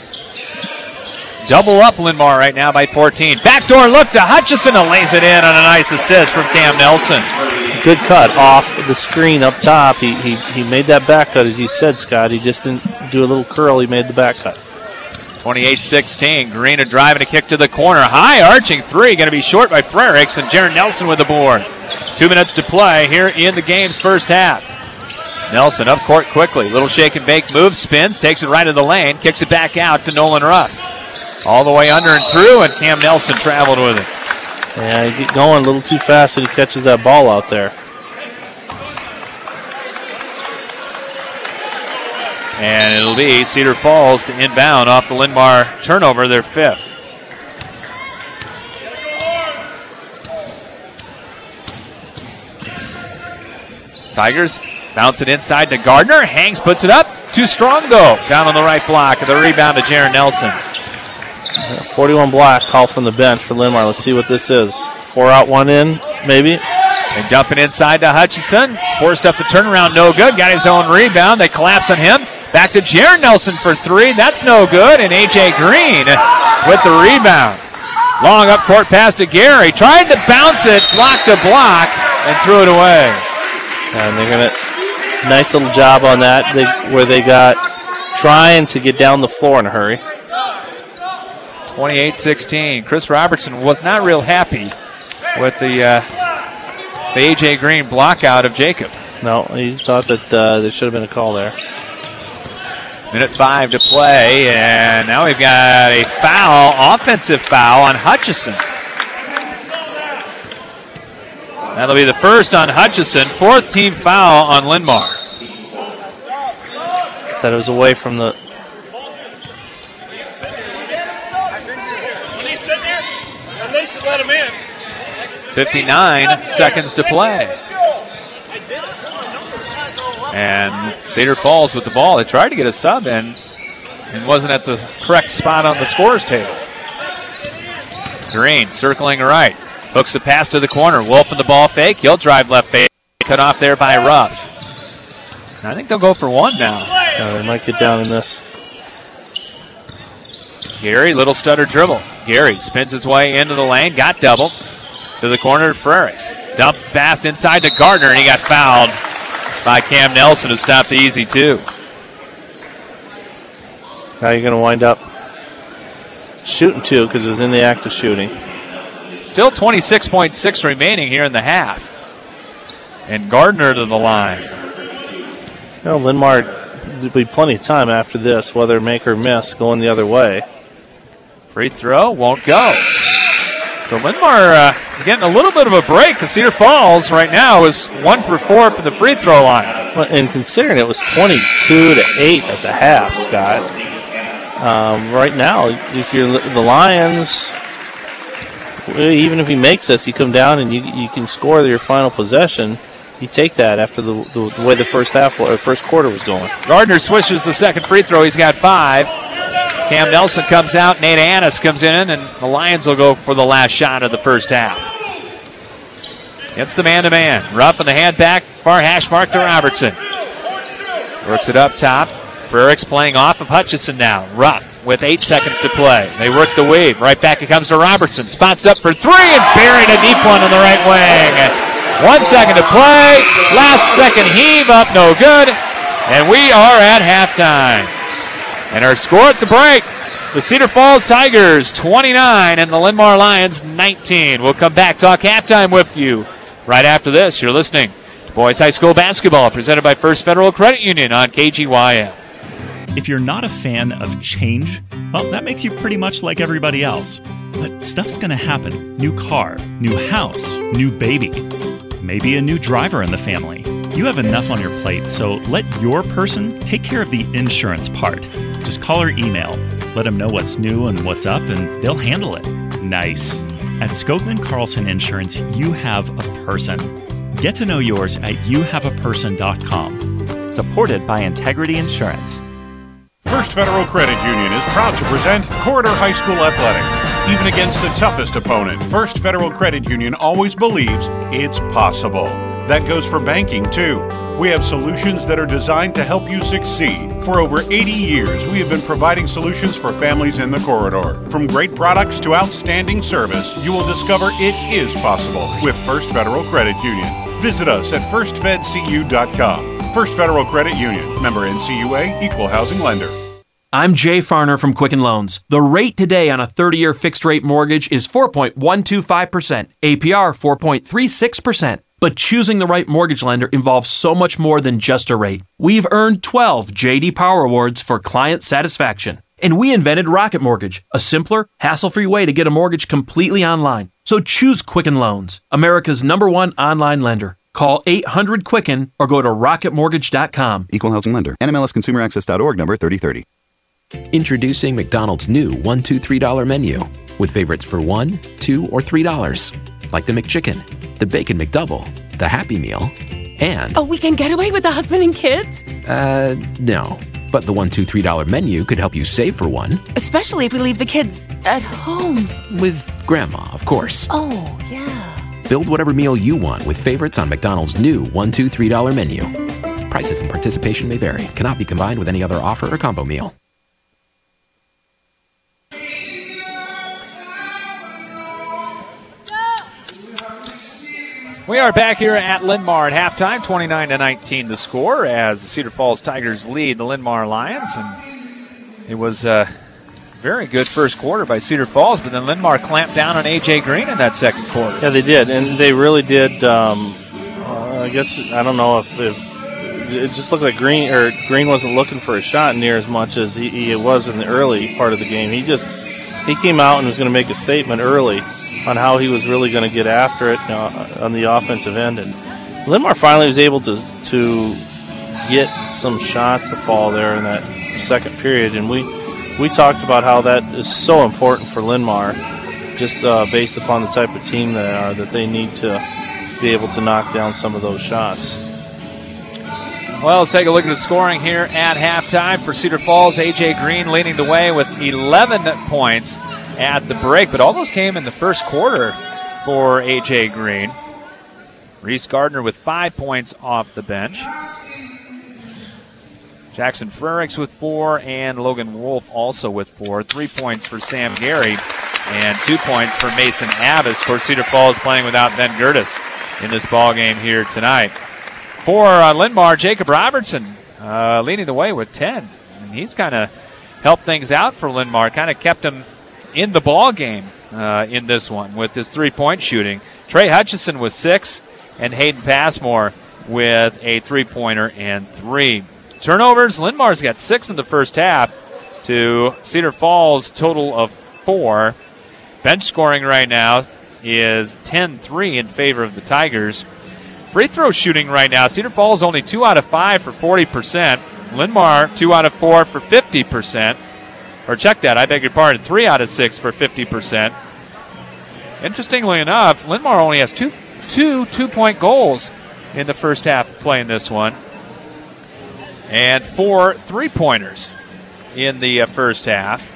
double up Linn-Mar right now by fourteen. Backdoor look to Hutchison, who lays it in on a nice assist from Cam Nelson. Good cut off the screen up top. He, he he made that back cut, as you said, Scott. He just didn't do a little curl. He made the back cut. twenty-eight sixteen. Greena driving a kick to the corner. High arching three. Going to be short by Frericks, and Jaron Nelson with the board. Two minutes to play here in the game's first half. Nelson up court quickly. Little shake and bake move. Spins. Takes it right to the lane. Kicks it back out to Nolan Ruff. All the way under and through, and Cam Nelson traveled with it. Yeah, he get going a little too fast when he catches that ball out there. And it'll be Cedar Falls to inbound off the Linn-Mar turnover, their fifth. Tigers bounce it inside to Gardner. Hangs, puts it up. Too strong, though. Down on the right block. The rebound to Jaron Nelson. forty-one block call from the bench for Linn-Mar. Let's see what this is. Four out, one in, maybe. They dump it inside to Hutchison. Forced up the turnaround, no good. Got his own rebound. They collapse on him. Back to Jaron Nelson for three. That's no good. And A J Green with the rebound. Long up court pass to Gary. Tried to bounce it, blocked a block, and threw it away. And they're going to, nice little job on that, they, where they got trying to get down the floor in a hurry. twenty-eight sixteen. Chris Robertson was not real happy with the uh, the A J Green block out of Jacob. No, he thought that uh, there should have been a call there. Minute five to play, and now we've got a foul, offensive foul on Hutchison. That'll be the first on Hutchison, fourth team foul on Linn-Mar. Said it was away from the... They should let him in. fifty-nine seconds to play. And Cedar Falls with the ball. They tried to get a sub in and wasn't at the correct spot on the scorer's table. Green circling right. Hooks the pass to the corner. Wolf in the ball fake. He'll drive left fake. Cut off there by Ruff. I think they'll go for one now. Uh, they might get down in this. Gary, little stutter dribble. Gary spins his way into the lane, got doubled. To the corner to Frericks. Dump pass inside to Gardner, and he got fouled by Cam Nelson to stop the easy two. Now you're going to wind up shooting two because it was in the act of shooting. Still twenty-six point six remaining here in the half. And Gardner to the line. You know, Linmar, there'll be plenty of time after this, whether make or miss, going the other way. Free throw won't go. So Linmar uh, getting a little bit of a break because Cedar Falls right now is one for four from the free throw line. Well, and considering it was twenty-two to eight at the half, Scott, um, right now, if you're the Lions, even if he makes this, you come down and you you can score your final possession. You take that after the, the, the way the first half or first quarter was going. Gardner swishes the second free throw. He's got five. Cam Nelson comes out. Nate Annis comes in, and the Lions will go for the last shot of the first half. Gets the man-to-man. Ruff in the hand back. Far hash mark to Robertson. Works it up top. Frericks playing off of Hutchison now. Ruff with eight seconds to play. They work the weave. Right back it comes to Robertson. Spots up for three and buried a deep one on the right wing. One second to play. Last second heave up, no good. And we are at halftime. And our score at the break, the Cedar Falls Tigers twenty-nine and the Linmar Lions nineteen. We'll come back, talk halftime with you right after this. You're listening to Boys High School Basketball, presented by First Federal Credit Union on K G Y M. If you're not a fan of change, well, that makes you pretty much like everybody else. But stuff's going to happen. New car, new house, new baby, maybe a new driver in the family. You have enough on your plate, so let your person take care of the insurance part. Just call or email. Let them know what's new and what's up, and they'll handle it. Nice. At Skogman Carlson Insurance, you have a person. Get to know yours at you have a person dot com. Supported by Integrity Insurance. First Federal Credit Union is proud to present Corridor High School Athletics. Even against the toughest opponent, First Federal Credit Union always believes it's possible. That goes for banking, too. We have solutions that are designed to help you succeed. For over eighty years, we have been providing solutions for families in the corridor. From great products to outstanding service, you will discover it is possible with First Federal Credit Union. Visit us at first fed c u dot com. First Federal Credit Union, member N C U A, equal housing lender. I'm Jay Farner from Quicken Loans. The rate today on a thirty-year fixed-rate mortgage is four point one two five percent, A P R four point three six percent. But choosing the right mortgage lender involves so much more than just a rate. We've earned twelve J D Power Awards for client satisfaction. And we invented Rocket Mortgage, a simpler, hassle-free way to get a mortgage completely online. So choose Quicken Loans, America's number one online lender. Call eight hundred Quicken or go to rocket mortgage dot com. Equal housing lender. N M L S consumer access dot org number thirty thirty. Introducing McDonald's new one two three dollar menu with favorites for one, two, or three dollars, like the McChicken, the Bacon McDouble, the Happy Meal, and a weekend getaway with the husband and kids? Uh, no. But the one two three dollar menu could help you save for one. Especially if we leave the kids at home. With Grandma, of course. Oh, yeah. Build whatever meal you want with favorites on McDonald's new one two three dollar menu. Prices and participation may vary. Cannot be combined with any other offer or combo meal. We are back here at Linmar at halftime, twenty-nine to nineteen the score as the Cedar Falls Tigers lead the Linmar Lions. And it was a very good first quarter by Cedar Falls, but then Linmar clamped down on A J Green in that second quarter. Yeah, they did, and they really did. Um, uh, I guess I don't know if, if it just looked like Green or Green wasn't looking for a shot near as much as he, he was in the early part of the game. He just he came out and was going to make a statement early on how he was really going to get after it uh, on the offensive end. And Linmar finally was able to to get some shots to fall there in that second period. And we, we talked about how that is so important for Linmar, just uh, based upon the type of team they are, that they need to be able to knock down some of those shots. Well, let's take a look at the scoring here at halftime for Cedar Falls. A J Green leading the way with eleven points at the break, but all those came in the first quarter for A J Green. Reese Gardner with five points off the bench. Jackson Frericks with four, and Logan Wolf also with four. Three points for Sam Gary, and two points for Mason Abbas. Of course, Cedar Falls playing without Ben Gertis in this ball game here tonight. For uh, Linn-Mar, Jacob Robertson uh, leading the way with ten. And he's kind of helped things out for Linn-Mar, kind of kept him in the ball game uh, in this one with his three-point shooting. Trey Hutchison with six, and Hayden Passmore with a three-pointer and three. Turnovers, Linn-Mar's got six in the first half to Cedar Falls' total of four. Bench scoring right now is ten three in favor of the Tigers. Free throw shooting right now, Cedar Falls only two out of five for forty percent. Linn-Mar, two out of four for fifty percent. Or check that, I beg your pardon, three out of six for fifty percent. Interestingly enough, Linn-Mar only has two, two two-point goals in the first half of playing this one. And four three-pointers in the uh, first half.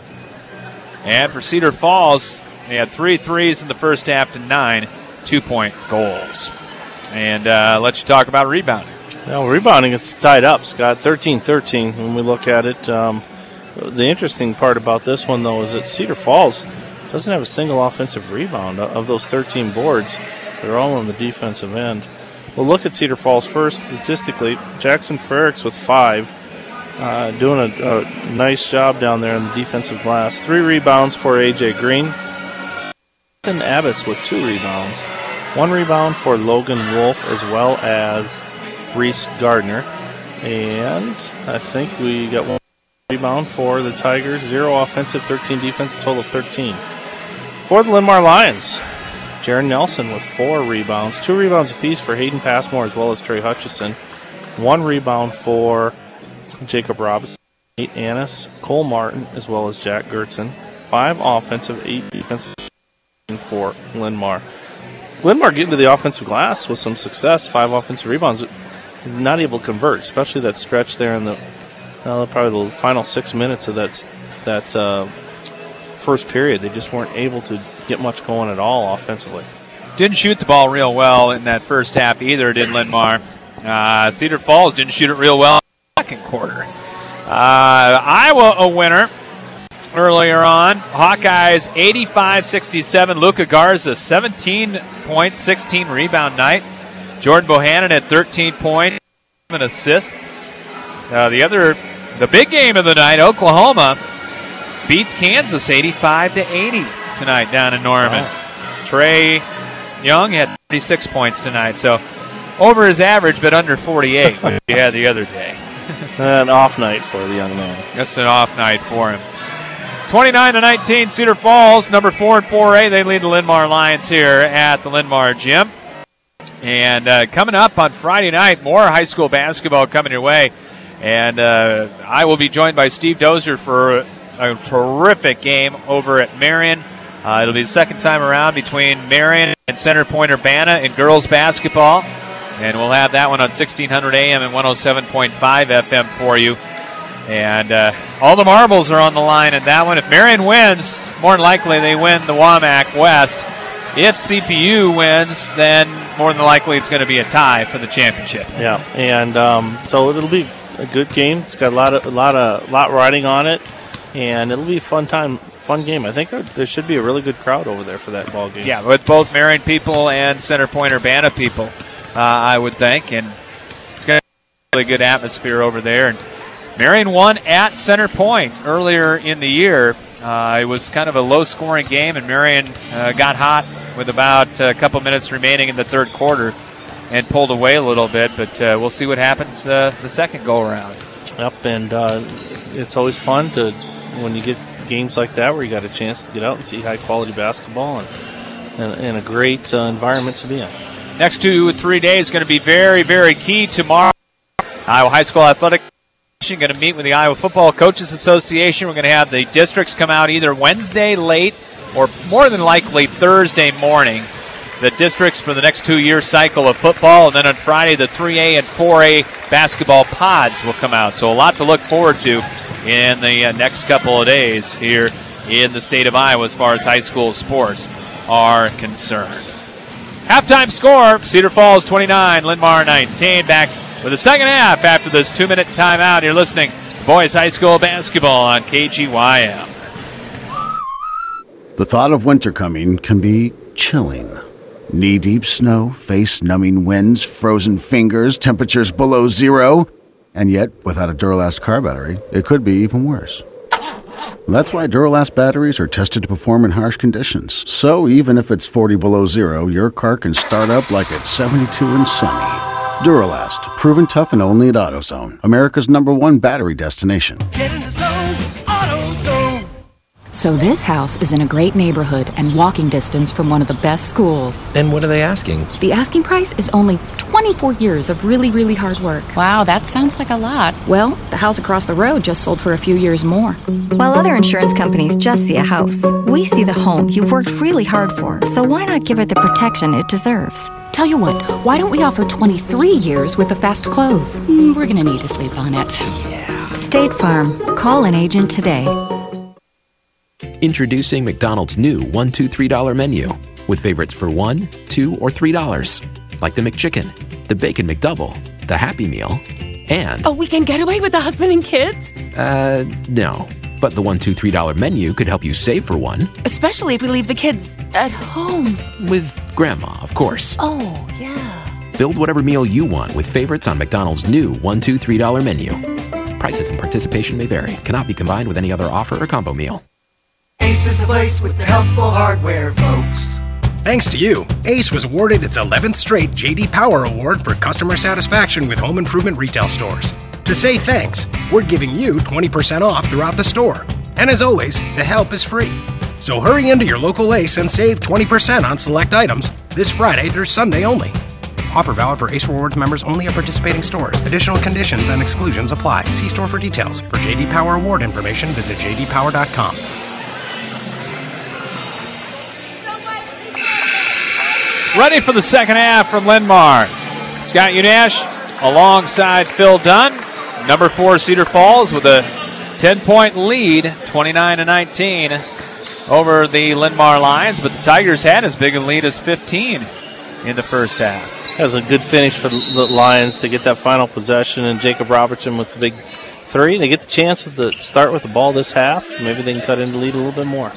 And for Cedar Falls, they had three threes in the first half to nine two-point goals. And uh, let you talk about rebounding. Well, rebounding, it's tied up, Scott, thirteen thirteen when we look at it. Um, the interesting part about this one, though, is that Cedar Falls doesn't have a single offensive rebound. Of those thirteen boards, they're all on the defensive end. We'll look at Cedar Falls first. Statistically, Jackson Frericks with five, uh, doing a, a nice job down there in the defensive glass. Three rebounds for A J Green. And Abbas with two rebounds. One rebound for Logan Wolf as well as Reese Gardner. And I think we got one rebound for the Tigers. Zero offensive, thirteen defense, a total of thirteen. For the Linn-Mar Lions, Jaron Nelson with four rebounds. Two rebounds apiece for Hayden Passmore as well as Trey Hutchison. One rebound for Jacob Robinson. Eight Annis, Cole Martin as well as Jack Gertzen. Five offensive, eight defensive for Linn-Mar. Linn-Mar getting to the offensive glass with some success. Five offensive rebounds. Not able to convert, especially that stretch there in the uh, probably the final six minutes of that that uh, first period. They just weren't able to get much going at all offensively. Didn't shoot the ball real well in that first half either, did Linn-Mar. Uh, Cedar Falls didn't shoot it real well in the second quarter. Uh, Iowa a winner earlier on. Hawkeyes eighty-five sixty-seven. Luca Garza seventeen points, sixteen rebound night. Jordan Bohannon at thirteen points and assists. Uh, the other, the big game of the night, Oklahoma beats Kansas eighty-five to eighty tonight down in Norman. Wow. Trey Young had thirty-six points tonight, so over his average, but under forty-eight, which he had the other day. An off night for the young man. That's an off night for him. twenty-nine to nineteen, Cedar Falls, number four and four A. They lead the Linn-Mar Lions here at the Linn-Mar Gym. And uh, coming up on Friday night, more high school basketball coming your way. And uh, I will be joined by Steve Dozier for a, a terrific game over at Marion. Uh, it'll be the second time around between Marion and Center Point Urbana in girls basketball. And we'll have that one on sixteen hundred A M and one oh seven point five F M for you. And uh, all the marbles are on the line in that one. If Marion wins, more than likely they win the WAMAC West. If C P U wins, then more than likely it's going to be a tie for the championship. Yeah, and um, so it'll be a good game. It's got a lot of a lot of lot riding on it, and it'll be a fun time, fun game. I think there, there should be a really good crowd over there for that ball game. Yeah, with both Marion people and Center Point Urbana people, uh, I would think, and it's going to be a really good atmosphere over there. And Marion won at Center Point earlier in the year. Uh, it was kind of a low-scoring game, and Marion uh, got hot with about a couple minutes remaining in the third quarter and pulled away a little bit, but uh, we'll see what happens uh, the second go-around. Yep, and uh, it's always fun to when you get games like that where you got a chance to get out and see high-quality basketball and, and, and a great uh, environment to be in. Next two or three days going to be very, very key tomorrow. Iowa High School Athletic going to meet with the Iowa Football Coaches Association. We're going to have the districts come out either Wednesday late or more than likely Thursday morning. The districts for the next two-year cycle of football, and then on Friday the three A and four A basketball pods will come out. So a lot to look forward to in the uh, next couple of days here in the state of Iowa as far as high school sports are concerned. Halftime score, Cedar Falls twenty-nine, Linn-Mar nineteen. Back with the second half after this two-minute timeout. You're listening to Boys High School basketball on K G Y M. The thought of winter coming can be chilling. Knee-deep snow, face-numbing winds, frozen fingers, temperatures below zero. And yet, without a Duralast car battery, it could be even worse. That's why Duralast batteries are tested to perform in harsh conditions. So even if it's forty below zero, your car can start up like it's seventy-two and sunny. Duralast, proven tough and only at AutoZone, America's number one battery destination. Get in the zone, AutoZone. So this house is in a great neighborhood and walking distance from one of the best schools. And what are they asking? The asking price is only twenty-four years of really, really hard work. Wow, that sounds like a lot. Well, the house across the road just sold for a few years more. While other insurance companies just see a house, we see the home you've worked really hard for. So why not give it the protection it deserves? Tell you what, why don't we offer twenty-three years with a fast close? Mm, we're gonna need to sleep on it. Yeah. State Farm. Call an agent today. Introducing McDonald's new one two three dollar menu with favorites for one, two, or three dollars, like the McChicken, the Bacon McDouble, the Happy Meal, and A weekend getaway with the husband and kids? uh, no. But the one two three dollar menu could help you save for one Especially if we leave the kids at home. with Grandma, of course. Oh, yeah. Build whatever meal you want with favorites on McDonald's new one two three dollar menu. Prices and participation may vary. Cannot be combined with any other offer or combo meal. Ace is the place with the helpful hardware, folks. Thanks to you, Ace was awarded its eleventh straight J D Power Award for customer satisfaction with home improvement retail stores. To say thanks, we're giving you twenty percent off throughout the store. And as always, the help is free. So hurry into your local Ace and save twenty percent on select items this Friday through Sunday only. Offer valid for Ace Rewards members only at participating stores. Additional conditions and exclusions apply. See store for details. For J D Power Award information, visit j d power dot com. Ready for the second half from Linn-Mar. Scott Unash alongside Phil Dunn. Number four Cedar Falls with a ten-point lead, twenty-nine to nineteen over the Linn-Mar Lions. But the Tigers had as big a lead as fifteen in the first half. That was a good finish for the Lions to get that final possession, and Jacob Robertson with the big three. They get the chance with the start with the ball this half. Maybe they can cut into the lead a little bit more.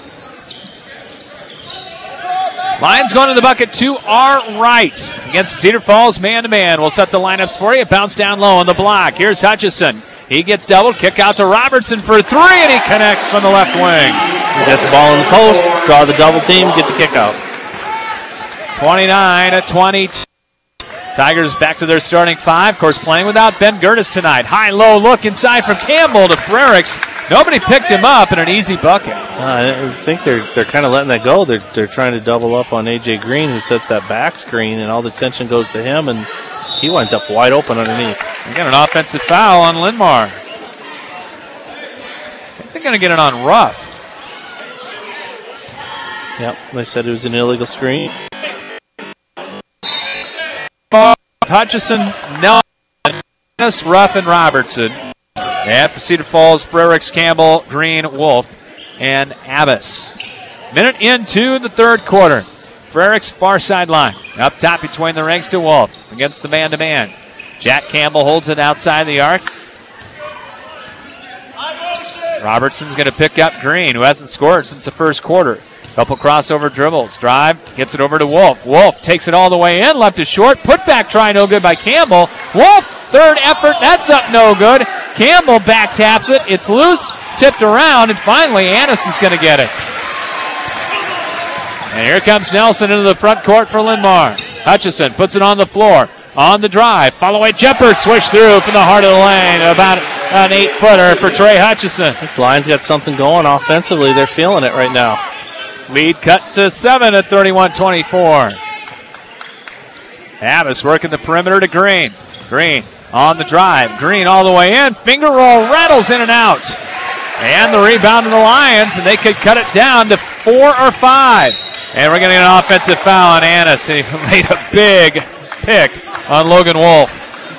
Lions going to the bucket to our right against Cedar Falls man-to-man. We'll set the lineups for you. Bounce down low on the block. Here's Hutchison. He gets doubled. Kick out to Robertson for three, and he connects from the left wing. Get the ball in the post, draw the double team, get the kick out. twenty-nine to twenty-two. Tigers back to their starting five. Of course, playing without Ben Gertis tonight. High-low look inside from Campbell to Frericks. Nobody picked him up in an easy bucket. Uh, I think they're they're kind of letting that go. They're they're trying to double up on A J Green, who sets that back screen, and all the attention goes to him, and he winds up wide open underneath. We got an offensive foul on Linn-Mar. I think they're going to get it on Ruff. Yep, they said it was an illegal screen. Hutchison, Nelson, Ruff, and Robertson. And for Cedar Falls, Frericks, Campbell, Green, Wolf, and Abbas. Minute into the third quarter. Frericks, far sideline. Up top between the ranks to Wolf against the man-to-man. Jack Campbell holds it outside the arc. Robertson's going to pick up Green, who hasn't scored since the first quarter. Couple crossover dribbles. Drive, gets it over to Wolf. Wolf takes it all the way in, left is short. Putback try no good by Campbell. Wolf, third effort, that's up no good. Campbell back taps it. It's loose, tipped around, and finally Annis is going to get it. And here comes Nelson into the front court for Linn-Mar. Hutchison puts it on the floor. On the drive. Follow-away jumper, swish through from the heart of the lane. About an eight-footer for Trey Hutchison. The Lions got something going offensively. They're feeling it right now. Lead cut to seven at thirty-one twenty-four. Abbas working the perimeter to Green. Green on the drive. Green all the way in. Finger roll rattles in and out. And the rebound to the Lions, and they could cut it down to four or five. And we're going to get an offensive foul on Annis. He made a big pick on Logan Wolf.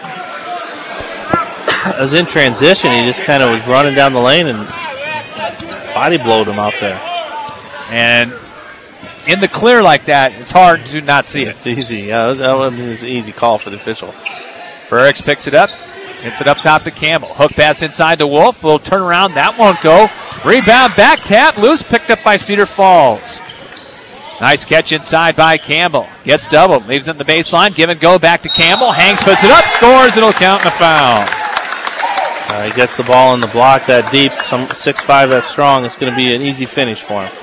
It was in transition. He just kind of was running down the lane and body blowed him out there. And in the clear like that, it's hard to not see it. It's easy. Yeah, that was an easy call for the official. Frericks picks it up. Gets it up top to Campbell. Hook pass inside to Wolf. Little turnaround. That won't go. Rebound back tap. Loose picked up by Cedar Falls. Nice catch inside by Campbell. Gets doubled. Leaves it in the baseline. Give and go back to Campbell. Hangs, puts it up. Scores. It'll count in a foul. Uh, he gets the ball in the block that deep. Some six five that strong. It's going to be an easy finish for him.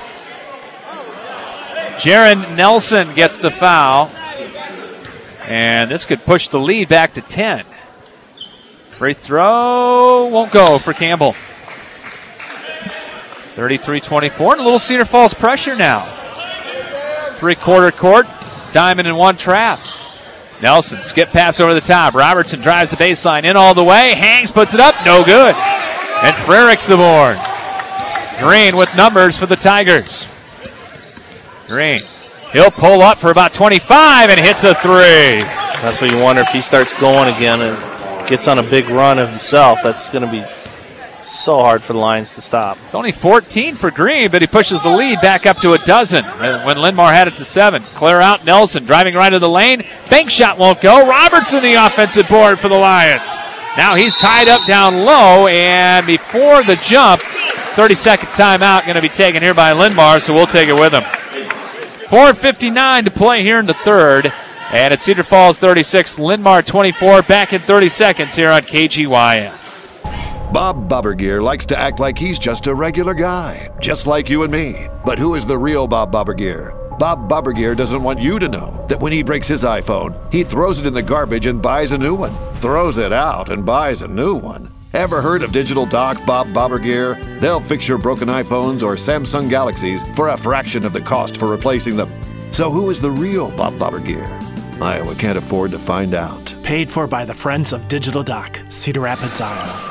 Jaron Nelson gets the foul. And this could push the lead back to ten. Free throw won't go for Campbell. thirty-three twenty-four. And a little Cedar Falls pressure now. Three-quarter court. Diamond in one trap. Nelson, skip pass over the top. Robertson drives the baseline in all the way. Hangs, puts it up. No good. And Frericks the board. Green with numbers for the Tigers. Green. He'll pull up for about twenty-five and hits a three. That's what you wonder if he starts going again and gets on a big run of himself. That's going to be so hard for the Lions to stop. It's only fourteen for Green, but he pushes the lead back up to a dozen when Linn-Mar had it to seven. Clear out Nelson, driving right of the lane. Bank shot won't go. Robertson the offensive board for the Lions. Now he's tied up down low, and before the jump, thirty-second timeout going to be taken here by Linn-Mar, so we'll take it with him. four fifty-nine to play here in the third, and it's Cedar Falls thirty-six, Linn-Mar twenty-four, back in thirty seconds here on K G Y M. Bob Bobbergear likes to act like he's just a regular guy, just like you and me. But who is the real Bob Bobbergear? Bob Bobbergear doesn't want you to know that when he breaks his iPhone, he throws it in the garbage and buys a new one. Throws it out and buys a new one. Ever heard of Digital Doc Bob Bobbergear? They'll fix your broken iPhones or Samsung Galaxies for a fraction of the cost for replacing them. So who is the real Bob Bobbergear? Iowa can't afford to find out. Paid for by the Friends of Digital Doc, Cedar Rapids, Iowa.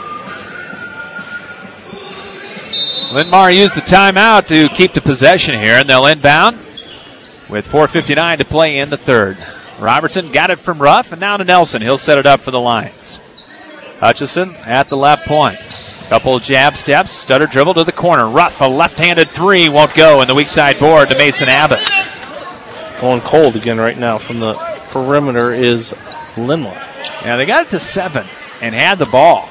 Linn-Mar used the timeout to keep the possession here, and they'll inbound with four fifty-nine to play in the third. Robertson got it from Ruff, and now to Nelson. He'll set it up for the Lions. Hutchison at the left point. Couple of jab steps, stutter dribble to the corner. Ruff, a left-handed three, won't go, and the weak side board to Mason Abbas. Going cold again right now from the perimeter is Linn-Mar. Yeah, they got it to seven and had the ball.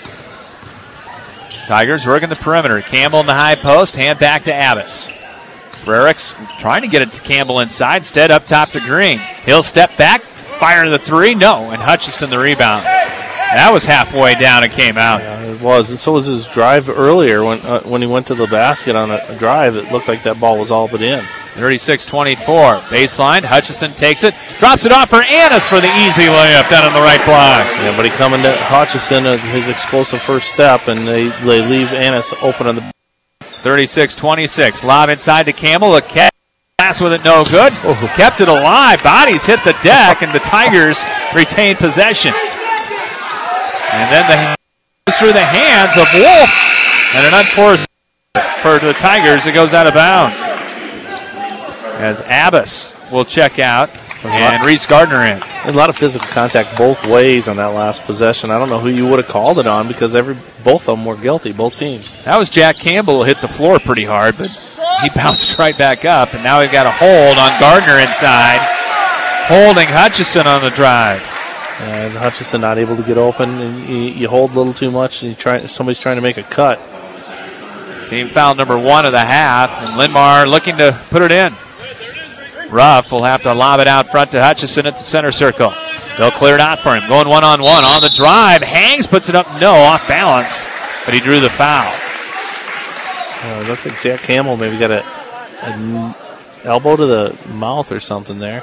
Tigers working the perimeter. Campbell in the high post, hand back to Abbas. Frericks trying to get it to Campbell inside, instead up top to Green. He'll step back, fire the three, no, and Hutchison the rebound. That was halfway down and came out. Yeah, it was, and so was his drive earlier when uh, when he went to the basket on a, a drive. It looked like that ball was all but in. thirty-six twenty-four. Baseline. Hutchison takes it. Drops it off for Annis for the easy layup down on the right block. Yeah, but he coming to Hutchison, uh, his explosive first step, and they, they leave Annis open on the. thirty-six twenty-six. Lob inside to Campbell. A catch. Pass with it no good. Oh, kept it alive. Bodies hit the deck, and the Tigers retain possession. And then the through the hands of Wolf. And an unforced for the Tigers. It goes out of bounds. As Abbas will check out and Reese Gardner in. A lot of physical contact both ways on that last possession. I don't know who you would have called it on because every both of them were guilty, both teams. That was Jack Campbell who hit the floor pretty hard, but he bounced right back up. And now we've got a hold on Gardner inside, holding Hutchison on the drive. And Hutchison not able to get open. And you, you hold a little too much, and you try, somebody's trying to make a cut. Team foul number one of the half, and Linn-Mar looking to put it in. Ruff will have to lob it out front to Hutchison at the center circle. They'll clear it out for him. Going one-on-one on the drive. Hangs, puts it up. No, off balance, but he drew the foul. Uh, it looked like Jack Campbell maybe got a, a elbow to the mouth or something there.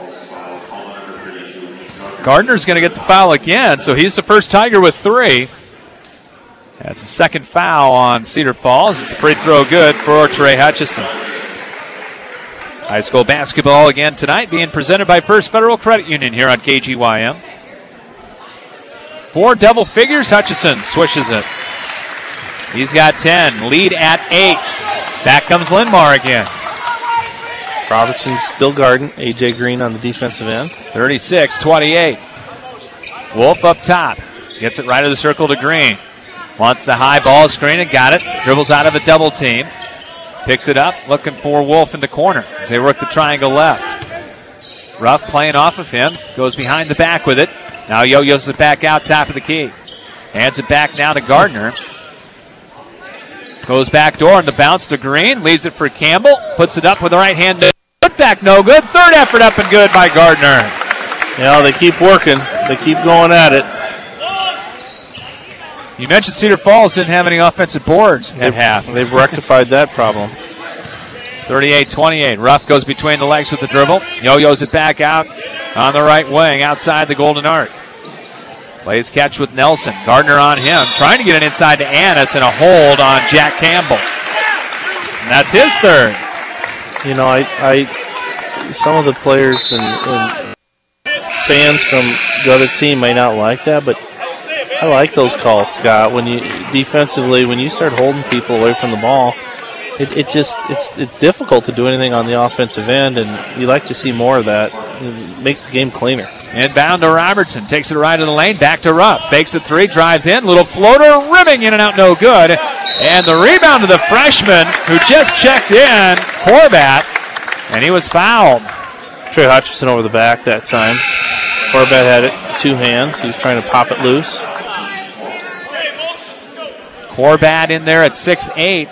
Gardner's going to get the foul again, so he's the first Tiger with three. That's the second foul on Cedar Falls. It's a free throw good for Trey Hutchison. High school basketball again tonight being presented by First Federal Credit Union here on K G Y M. Four double figures, Hutchison swishes it. He's got ten, lead at eight. Back comes Linn-Mar again. Robertson still guarding A J Green on the defensive end. thirty-six twenty-eight. Wolf up top. Gets it right of the circle to Green. Wants the high ball screen and got it. Dribbles out of a double team. Picks it up, looking for Wolf in the corner as they work the triangle left. Ruff playing off of him. Goes behind the back with it. Now yo-yos it back out, top of the key. Hands it back now to Gardner. Goes back door and the bounce to Green. Leaves it for Campbell. Puts it up with the right hand. Put back, no good. Third effort up and good by Gardner. Yeah, they keep working. They keep going at it. You mentioned Cedar Falls didn't have any offensive boards at they've, half. They've rectified that problem. thirty-eight twenty-eight. Ruff goes between the legs with the dribble. Yo-yos it back out on the right wing outside the Golden Arc. Plays catch with Nelson. Gardner on him. Trying to get it inside to Annis and a hold on Jack Campbell. And that's his third. You know, I, I some of the players and, and fans from the other team may not like that, but I like those calls, Scott. When you defensively, when you start holding people away from the ball, it, it just it's it's difficult to do anything on the offensive end, and you like to see more of that. It makes the game cleaner. Inbound to Robertson. Takes it right in the lane. Back to Ruff. Fakes the three. Drives in. Little floater. Rimming in and out. No good. And the rebound to the freshman who just checked in, Corbat, and he was fouled. Trey Hutchison over the back that time. Corbat had it two hands. He was trying to pop it loose. Corbat in there at six eight.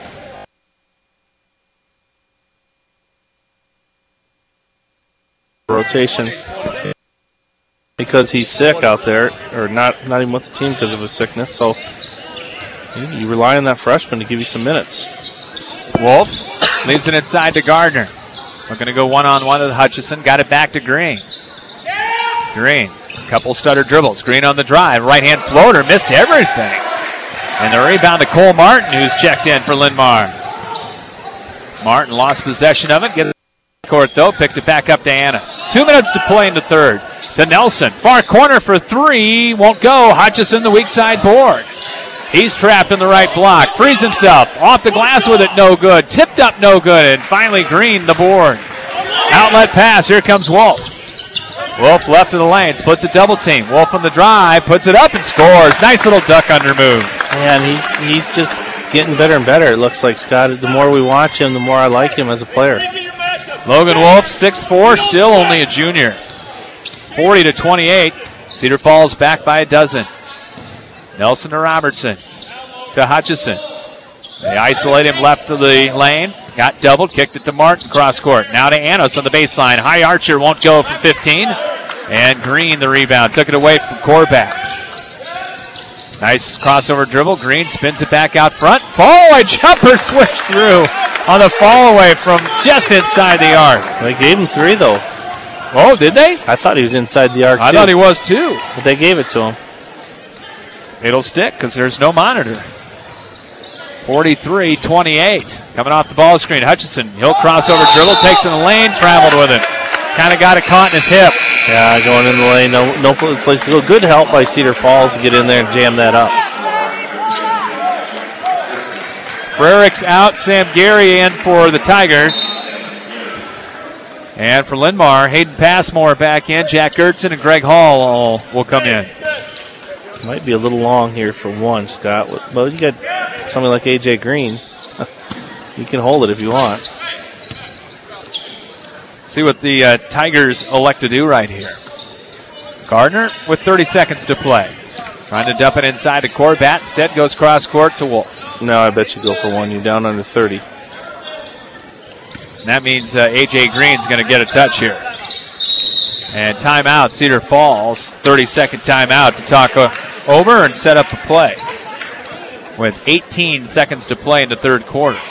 Rotation because he's sick out there, or not not even with the team because of his sickness, so you rely on that freshman to give you some minutes. Wolf leaves it inside to Gardner. We're going to go one-on-one with Hutchison. Got it back to Green. Green, couple stutter dribbles. Green on the drive. Right-hand floater, missed everything. And the rebound to Cole Martin, who's checked in for Linn-Mar. Martin lost possession of it. Get it court, though. Picked it back up to Annis. Two minutes to play in the third. To Nelson. Far corner for three. Won't go. Hutchison, the weak side board. He's trapped in the right block. Frees himself. Off the glass with it. No good. Tipped up. No good. And finally Green, the board. Outlet pass. Here comes Wolf. Wolf left of the lane. Splits a double team. Wolf on the drive. Puts it up and scores. Nice little duck under move. Man, he's, he's just getting better and better, it looks like, Scott. The more we watch him, the more I like him as a player. Logan Wolf, six four, still only a junior. forty to twenty-eight. Cedar Falls back by a dozen. Nelson to Robertson. To Hutchison. They isolate him left of the lane. Got doubled, kicked it to Martin cross court. Now to Annis on the baseline. High Archer won't go from fifteen. And Green the rebound. Took it away from Corbat. Nice crossover dribble. Green spins it back out front. Fall away jumper switch through on the fall away from just inside the arc. They gave him three, though. Oh, did they? I thought he was inside the arc, I too. thought he was, too. But they gave it to him. It'll stick because there's no monitor. forty-three twenty-eight. Coming off the ball screen. Hutchison, he'll cross over dribble, takes in the lane, traveled with it. Kind of got it caught in his hip. Yeah, going in the lane, no, no place to go. Good help by Cedar Falls to get in there and jam that up. Frericks out, Sam Gary in for the Tigers. And for Linn-Mar, Hayden Passmore back in. Jack Gertson and Greg Hall all will come in. Might be a little long here for one, Scott. But you got somebody like A J Green. You can hold it if you want. See what the uh, Tigers elect to do right here. Gardner with thirty seconds to play. Trying to dump it inside to Corbat. Instead goes cross court to Wolf. No, I bet you go for one. You're down under thirty. And that means uh, A J Green's going to get a touch here. And timeout, Cedar Falls. thirty-second timeout to talk uh, over and set up a play. With eighteen seconds to play in the third quarter.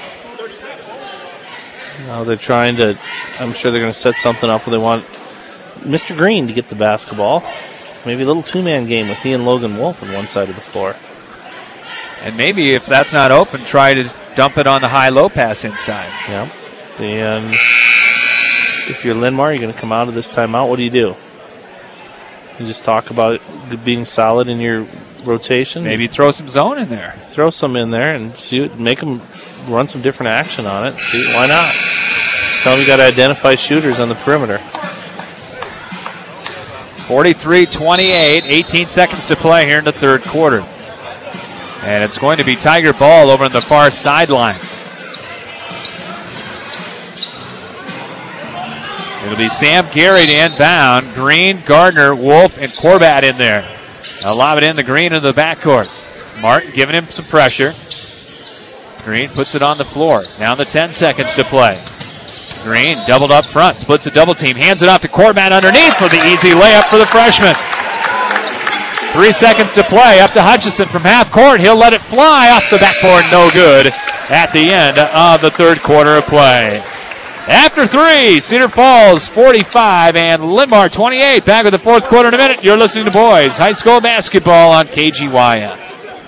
Now they're trying to, I'm sure they're going to set something up where they want Mister Green to get the basketball. Maybe a little two-man game with he and Logan Wolf on one side of the floor. And maybe if that's not open, try to dump it on the high-low pass inside. Yeah. And if you're Linn-Mar, you're going to come out of this timeout. What do you do? You just talk about being solid in your rotation. Maybe throw some zone in there. Throw some in there and see what, make them run some different action on it. See, why not? Tell them you got to identify shooters on the perimeter. forty-three twenty-eight, eighteen seconds to play here in the third quarter. And it's going to be Tiger ball over on the far sideline. It'll be Sam Gary to inbound. Green, Gardner, Wolf, and Corbat in there. Now lob it in the Green into the backcourt. Martin giving him some pressure. Green puts it on the floor. Down to ten seconds to play. Green doubled up front, splits a double team, hands it off to Corbat underneath for the easy layup for the freshman. Three seconds to play, up to Hutchison from half court. He'll let it fly off the backboard, no good at the end of the third quarter of play. After three, Cedar Falls forty-five and Linmar twenty-eight. Back with the fourth quarter in a minute. You're listening to Boys High School Basketball on K G Y M.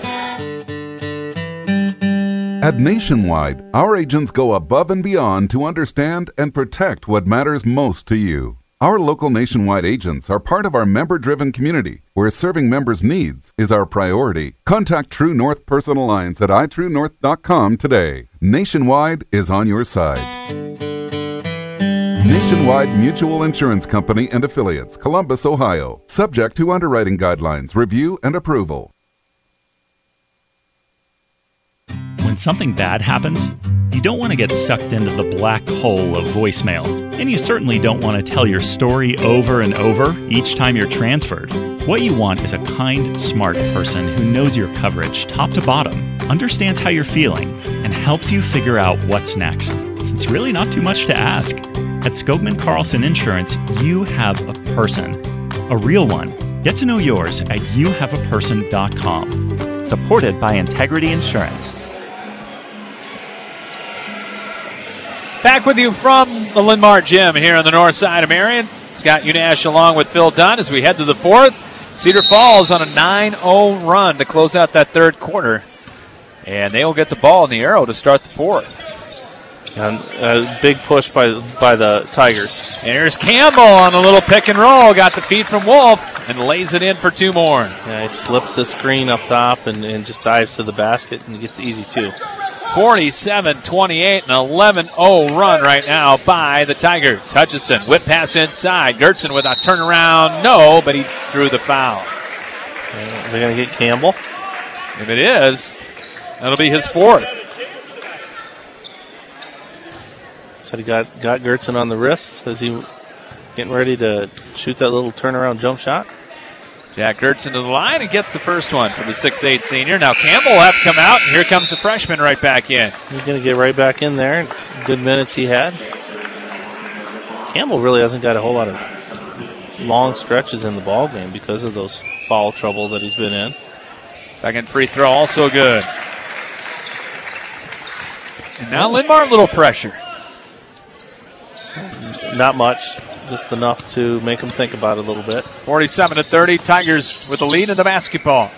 At Nationwide, our agents go above and beyond to understand and protect what matters most to you. Our local Nationwide agents are part of our member-driven community, where serving members' needs is our priority. Contact True North Personal Lines at i true north dot com today. Nationwide is on your side. Nationwide Mutual Insurance Company and Affiliates, Columbus, Ohio. Subject to underwriting guidelines, review, and approval. When something bad happens, you don't want to get sucked into the black hole of voicemail. And you certainly don't want to tell your story over and over each time you're transferred. What you want is a kind, smart person who knows your coverage top to bottom, understands how you're feeling, and helps you figure out what's next. It's really not too much to ask. At Skogman Carlson Insurance, you have a person. A real one. Get to know yours at you have a person dot com. Supported by Integrity Insurance. Back with you from the Linmar Gym here on the north side of Marion. Scott Unash along with Phil Dunn as we head to the fourth. Cedar Falls on a nine oh run to close out that third quarter. And they will get the ball in the arrow to start the fourth. And a big push by by the Tigers. And here's Campbell on a little pick and roll. Got the feed from Wolf and lays it in for two more. Yeah, he slips the screen up top and, and just dives to the basket and gets the easy two. forty-seven twenty-eight, an eleven oh run right now by the Tigers. Hutchison, whip pass inside. Gertson with a turnaround. No, but he drew the foul. They're going to get Campbell. If it is, that'll be his fourth. So he got, got Gertson on the wrist. Is he getting ready to shoot that little turnaround jump shot? Jack Gertson to the line and gets the first one for the six eight senior. Now Campbell will have to come out, and here comes the freshman right back in. He's going to get right back in there. Good minutes he had. Campbell really hasn't got a whole lot of long stretches in the ball game because of those foul trouble that he's been in. Second free throw also good. And now Linmar, a little pressure. Not much. Just enough to make them think about it a little bit. forty-seven to thirty, Tigers with the lead in the basketball.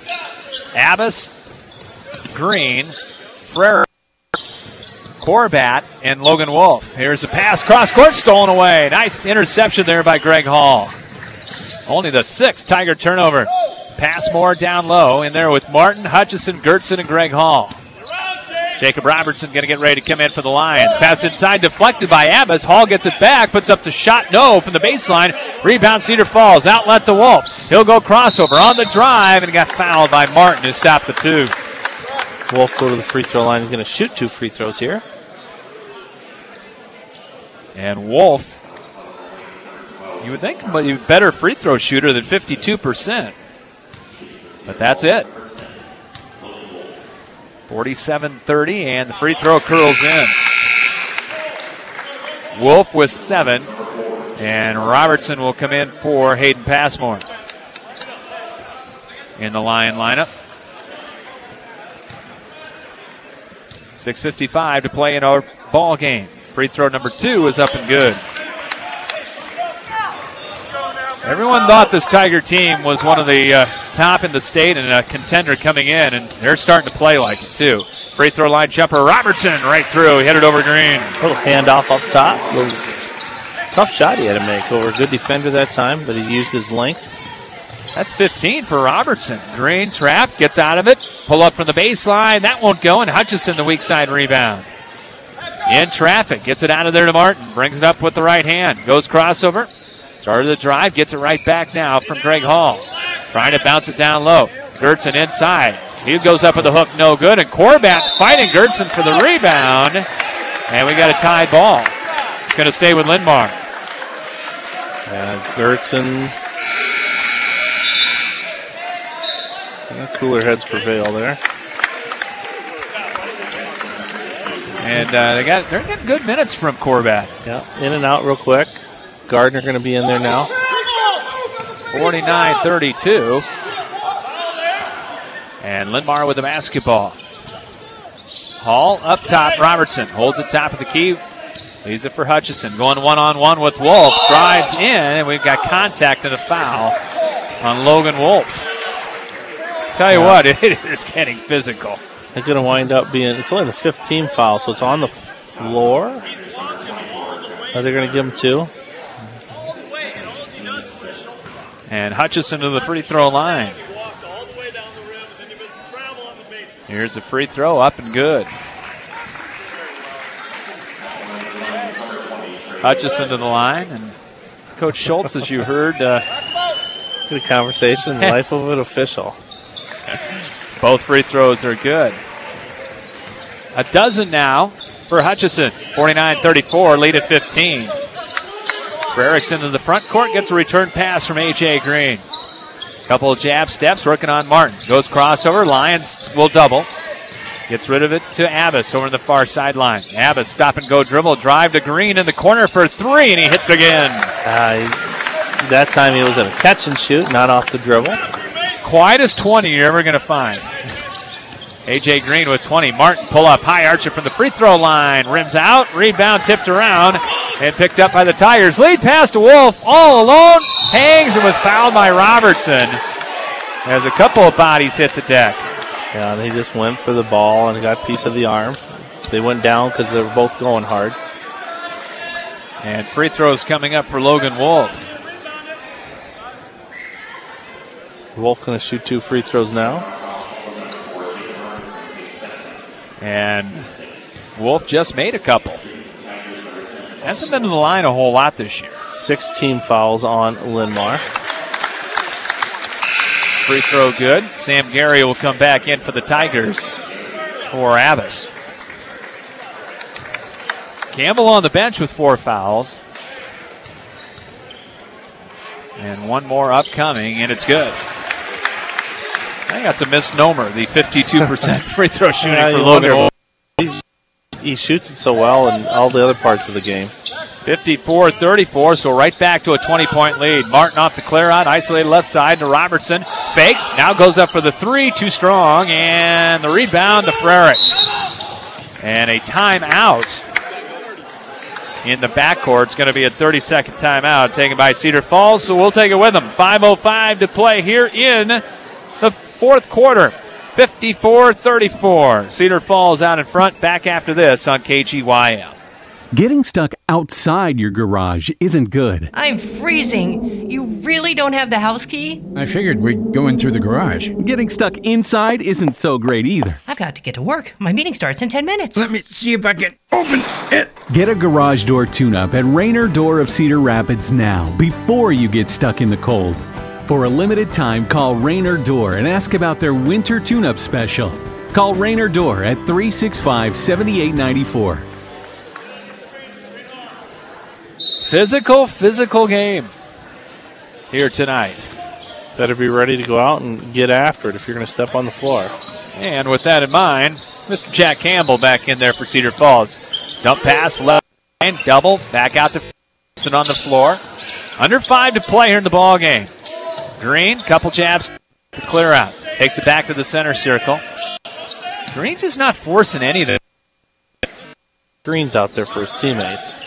Abbas, Green, Frere, Corbat, and Logan Wolf. Here's a pass, cross court, stolen away. Nice interception there by Greg Hall. Only the sixth Tiger turnover. Passmore down low in there with Martin, Hutchison, Gertson, and Greg Hall. Jacob Robertson going to get ready to come in for the Lions. Pass inside, deflected by Abbas. Hall gets it back, puts up the shot, no, from the baseline. Rebound, Cedar Falls, outlet the Wolf. He'll go crossover on the drive, and got fouled by Martin, who stopped the two. Wolf go to the free throw line. He's going to shoot two free throws here. And Wolf, you would think a better free throw shooter than fifty-two percent. But that's it. forty-seven thirty, and the free throw curls in. Wolf with seven, and Robertson will come in for Hayden Passmore in the Lion lineup. six fifty-five to play in our ball game. Free throw number two is up and good. Everyone thought this Tiger team was one of the uh, top in the state and a contender coming in, and they're starting to play like it, too. Free throw line jumper, Robertson right through. He hit it over Green. A little handoff up top. A little tough shot he had to make over a good defender that time, but he used his length. That's fifteen for Robertson. Green trapped, gets out of it. Pull up from the baseline. That won't go, and Hutchison the weak side rebound. In traffic, gets it out of there to Martin. Brings it up with the right hand. Goes crossover. Started the drive, gets it right back now from Greg Hall. Trying to bounce it down low. Gertson inside. He goes up with the hook, no good. And Corbat fighting Gertson for the rebound. And we got a tied ball. It's going to stay with Linmar. And Gertzen. Yeah, cooler heads prevail there. And uh, they got, they're getting good minutes from Corbat. Yeah, in and out real quick. Gardner going to be in there now. forty-nine thirty-two. And Linn-Mar with the basketball. Hall up top. Robertson holds it top of the key. Leaves it for Hutchison. Going one-on-one with Wolf. Drives in, and we've got contact and a foul on Logan Wolf. Tell you yeah. what, it is getting physical. They're going to wind up being, it's only the fifth team foul, so it's on the floor. Are they going to give them two? And Hutchison to the free throw line. Here's the free throw, up and good. Hutchison to the line, and Coach Schultz, as you heard, uh, good conversation, life of an official. Both free throws are good. A dozen now for Hutchison. forty-nine thirty-four, lead at fifteen. Frericks into the front court, gets a return pass from A J Green. Couple of jab steps, working on Martin. Goes crossover, Lions will double. Gets rid of it to Abbas over on the far sideline. Abbas stop and go dribble, drive to Green in the corner for three, and he hits again. Uh, that time he was at a catch and shoot, not off the dribble. Quietest twenty you're ever going to find. A J Green with twenty. Martin pull up high, Archer from the free throw line. Rims out, rebound tipped around, and picked up by the Tigers. Lead pass to Wolf, all alone. Hangs and was fouled by Robertson as a couple of bodies hit the deck. Yeah, they just went for the ball and got a piece of the arm. They went down because they were both going hard. And free throws coming up for Logan Wolf. Wolf going to shoot two free throws now. And Wolf just made a couple. Hasn't been to the line a whole lot this year. Six team fouls on Linn-Mar. Free throw good. Sam Gary will come back in for the Tigers for Abbas. Campbell on the bench with four fouls. And one more upcoming, and it's good. I think that's a misnomer, the fifty-two percent free throw shooting yeah, for Logan. He shoots it so well in all the other parts of the game. fifty-four thirty-four, so right back to a twenty-point lead. Martin off the clear out, isolated left side to Robertson. Fakes, now goes up for the three, too strong, and the rebound to Frericks. And a timeout in the backcourt. It's going to be a thirty-second timeout taken by Cedar Falls, so we'll take it with them. five oh five to play here in the fourth quarter. fifty-four thirty-four. Cedar Falls out in front. Back after this on K G Y M. Getting stuck outside your garage isn't good. I'm freezing. You really don't have the house key? I figured we'd go in through the garage. Getting stuck inside isn't so great either. I've got to get to work. My meeting starts in ten minutes. Let me see if I can open it. Get a garage door tune-up at Rainer Door of Cedar Rapids now, before you get stuck in the cold. For a limited time, call Rainer Door and ask about their winter tune-up special. Call Rainer Door at three six five, seven eight nine four. Physical, physical game here tonight. Better be ready to go out and get after it if you're going to step on the floor. And with that in mind, Mister Jack Campbell back in there for Cedar Falls. Dump pass, left line, double, back out to Ferguson on the floor. Under five to play here in the ball game. Green, couple jabs to clear out. Takes it back to the center circle. Green just not forcing any of it. Green's out there for his teammates.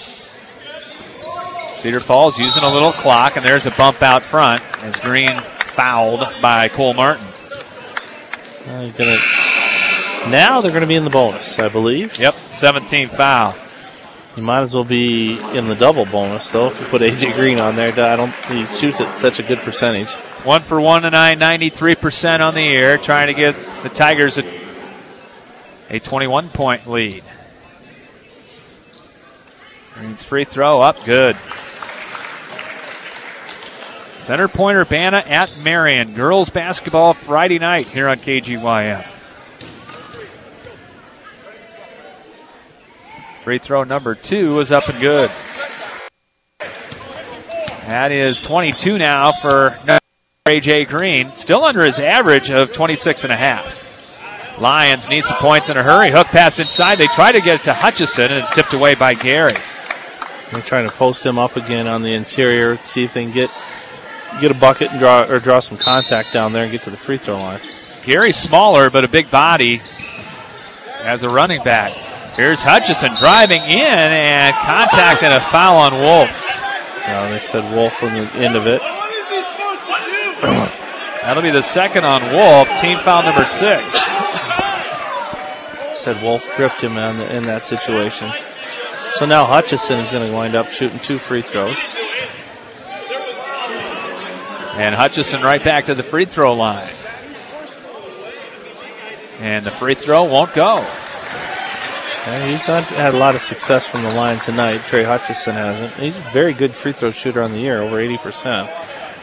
Cedar Falls using a little clock, and there's a bump out front as Green fouled by Cole Martin. Uh, he's gonna, now they're going to be in the bonus, I believe. Yep, seventeenth foul. He might as well be in the double bonus, though, if you put A J Green on there. I don't. He shoots at such a good percentage. One for one tonight, ninety-three percent on the year, trying to get the Tigers a, a twenty-one point lead. Green's free throw up, good. Center Point Urbana at Marion. Girls basketball Friday night here on K G Y M. Free throw number two is up and good. That is twenty-two now for A J Green. Still under his average of twenty-six and a half. Lions need some points in a hurry. Hook pass inside. They try to get it to Hutchison, and it's tipped away by Gary. They're trying to post him up again on the interior to see if they can get get a bucket and draw or draw some contact down there and get to the free throw line. Gary's smaller, but a big body as a running back. Here's Hutchison driving in, and contact and a foul on Wolf. No, they said Wolf on the end of it. That'll be the second on Wolf. Team foul number six. Said Wolf tripped him in, the, in that situation. So now Hutchison is going to wind up shooting two free throws. And Hutchison right back to the free throw line. And the free throw won't go. Yeah, he's not had a lot of success from the line tonight. Trey Hutchison hasn't. He's a very good free throw shooter on the year, over eighty percent.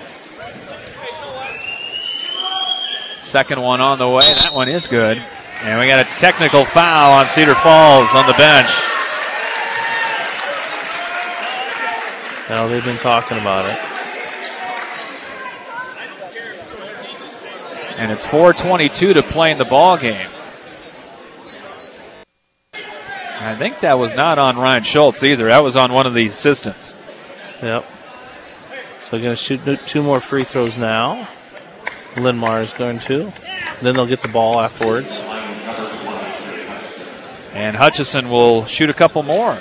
Second one on the way. That one is good. And we got a technical foul on Cedar Falls on the bench. Well, they've been talking about it. And it's four twenty-two to play in the ball game. I think that was not on Ryan Schultz either. That was on one of the assistants. Yep. So they're going to shoot two more free throws now. Linmar is going to. Then they'll get the ball afterwards. And Hutchison will shoot a couple more.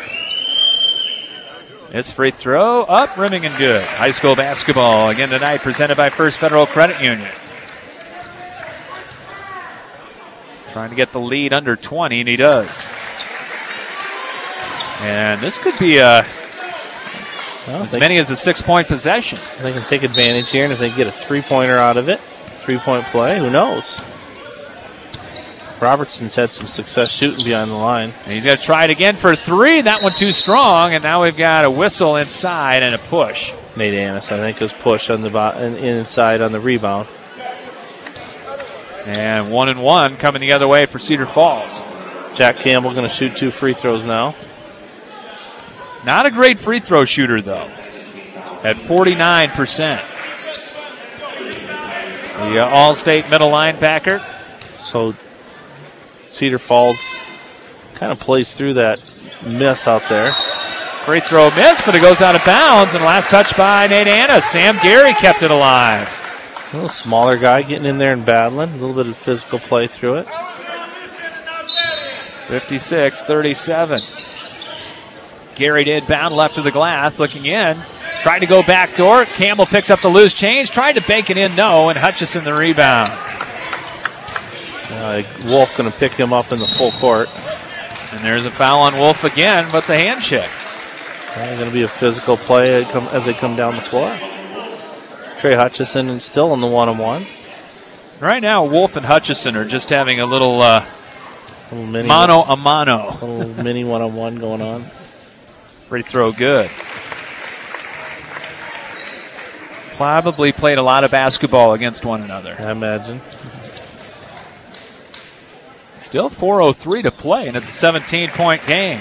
This free throw up, rimming and good. High school basketball again tonight, presented by First Federal Credit Union. Trying to get the lead under twenty, and he does. And this could be a, well, as many as a six-point possession. They can take advantage here, and if they get a three-pointer out of it, three-point play, who knows? Robertson's had some success shooting behind the line. And he's going to try it again for three. That one too strong, and now we've got a whistle inside and a push. Nate Annis, I think, was pushed on the bo- inside on the rebound. And one and one coming the other way for Cedar Falls. Jack Campbell going to shoot two free throws now. Not a great free throw shooter, though, at forty-nine percent. The uh, All-State middle linebacker. So Cedar Falls kind of plays through that miss out there. Free throw miss, but it goes out of bounds, and last touch by Nate Annis. Sam Gary kept it alive. A little smaller guy getting in there and battling. A little bit of physical play through it. fifty-six thirty-seven. Gary did bound left of the glass, looking in. Trying to go backdoor. Campbell picks up the loose change. Tried to bank it in, no, and Hutchison the rebound. Uh, Wolf going to pick him up in the full court. And there's a foul on Wolf again, but the hand check. Going to be a physical play as they come down the floor. Trey Hutchison is still in the one-on-one. Right now, Wolf and Hutchison are just having a little, uh, little mini mano a mano. A little mini one-on-one going on. Free throw good. Probably played a lot of basketball against one another. I imagine. Still four oh three to play, and it's a seventeen-point game.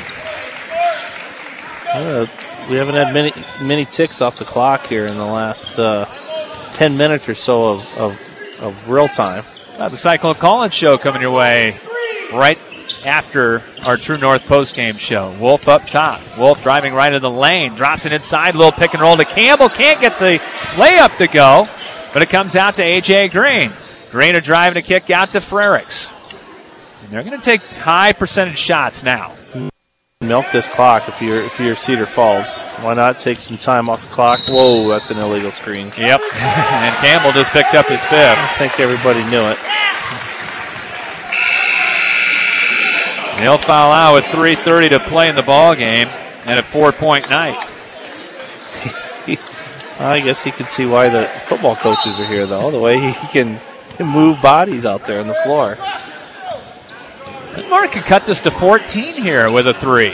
Uh, we haven't had many many ticks off the clock here in the last uh, ten minutes or so of, of, of real time. Uh, the Cyclone Collins show coming your way right after our True North postgame show. Wolf up top. Wolf driving right in the lane. Drops it inside. Little pick and roll to Campbell. Can't get the layup to go, but it comes out to A J Green. Green are driving a kick out to Frericks. And they're going to take high percentage shots now. Milk this clock if you're if you're Cedar Falls. Why not take some time off the clock? Whoa, that's an illegal screen. Yep. And Campbell just picked up his fifth. I think everybody knew it. He'll foul out with three thirty to play in the ball game and a four-point night. I guess he can see why the football coaches are here, though. The way he can move bodies out there on the floor. Mark can cut this to fourteen here with a three.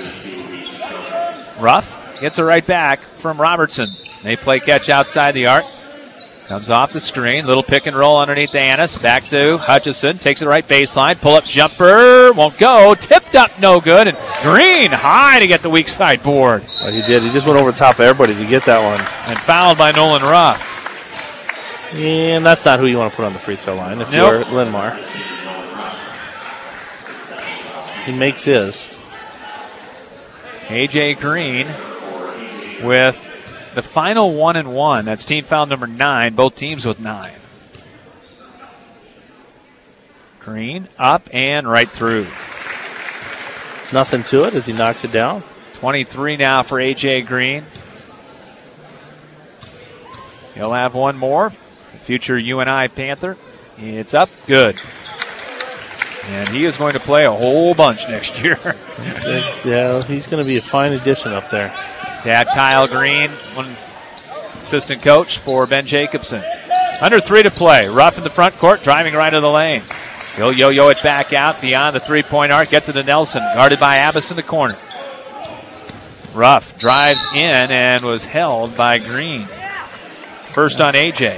Ruff gets it right back from Robertson. They play catch outside the arc. Comes off the screen. Little pick and roll underneath Annis. Back to Hutchison. Takes it right baseline. Pull-up jumper. Won't go. Tipped up. No good. And Green high to get the weak side board. Well, he did. He just went over the top of everybody to get that one. And fouled by Nolan Ruff. And that's not who you want to put on the free throw line if Nope. you're Linmar. He makes his. A J Green with the final one and one. That's team foul number nine. Both teams with nine. Green up and right through. Nothing to it as he knocks it down. twenty-three now for A J Green. He'll have one more. Future U N I Panther. It's up. Good. And he is going to play a whole bunch next year. Yeah, he's going to be a fine addition up there. Dad Kyle Green, one assistant coach for Ben Jacobson. Under three to play. Ruff in the front court, driving right of the lane. He'll yo-yo it back out beyond the three-point arc. Gets it to Nelson, guarded by Abbas in the corner. Ruff drives in and was held by Green. First on A J.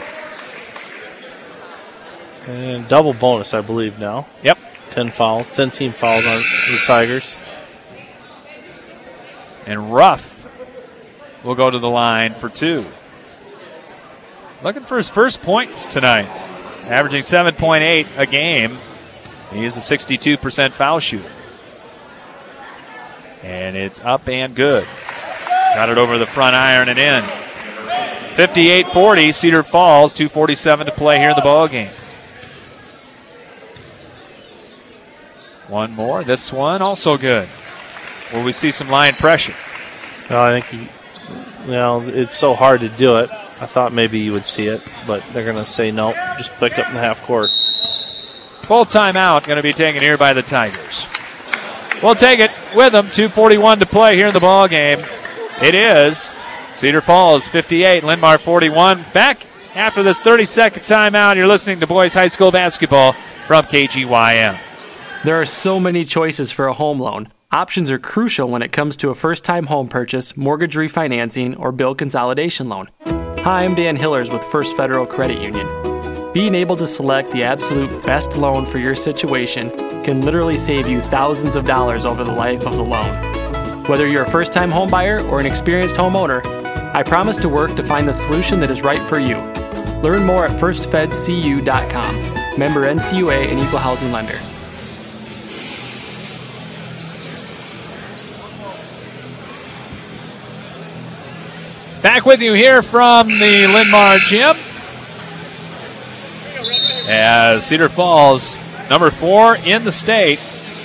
And double bonus, I believe, now. Yep. Ten fouls, ten team fouls on the Tigers. And Ruff will go to the line for two. Looking for his first points tonight. Averaging seven point eight a game. He is a sixty-two percent foul shooter. And it's up and good. Got it over the front iron and in. fifty-eight forty, Cedar Falls, two forty-seven to play here in the ball game. One more. This one also good. Will we see some line pressure? No, I think he, well, it's so hard to do it. I thought maybe you would see it, but they're going to say no. Just pick up in the half court. Full timeout going to be taken here by the Tigers. We'll take it with them. two forty-one to play here in the ball game. It is Cedar Falls fifty-eight, Linmar forty-one. Back after this thirty-second timeout. You're listening to boys high school basketball from K G Y M. There are so many choices for a home loan. Options are crucial when it comes to a first-time home purchase, mortgage refinancing, or bill consolidation loan. Hi, I'm Dan Hillers with First Federal Credit Union. Being able to select the absolute best loan for your situation can literally save you thousands of dollars over the life of the loan. Whether you're a first-time home buyer or an experienced homeowner, I promise to work to find the solution that is right for you. Learn more at first fed c u dot com. Member N C U A and Equal Housing Lender. Back with you here from the Linmar Gym. As Cedar Falls, number four in the state,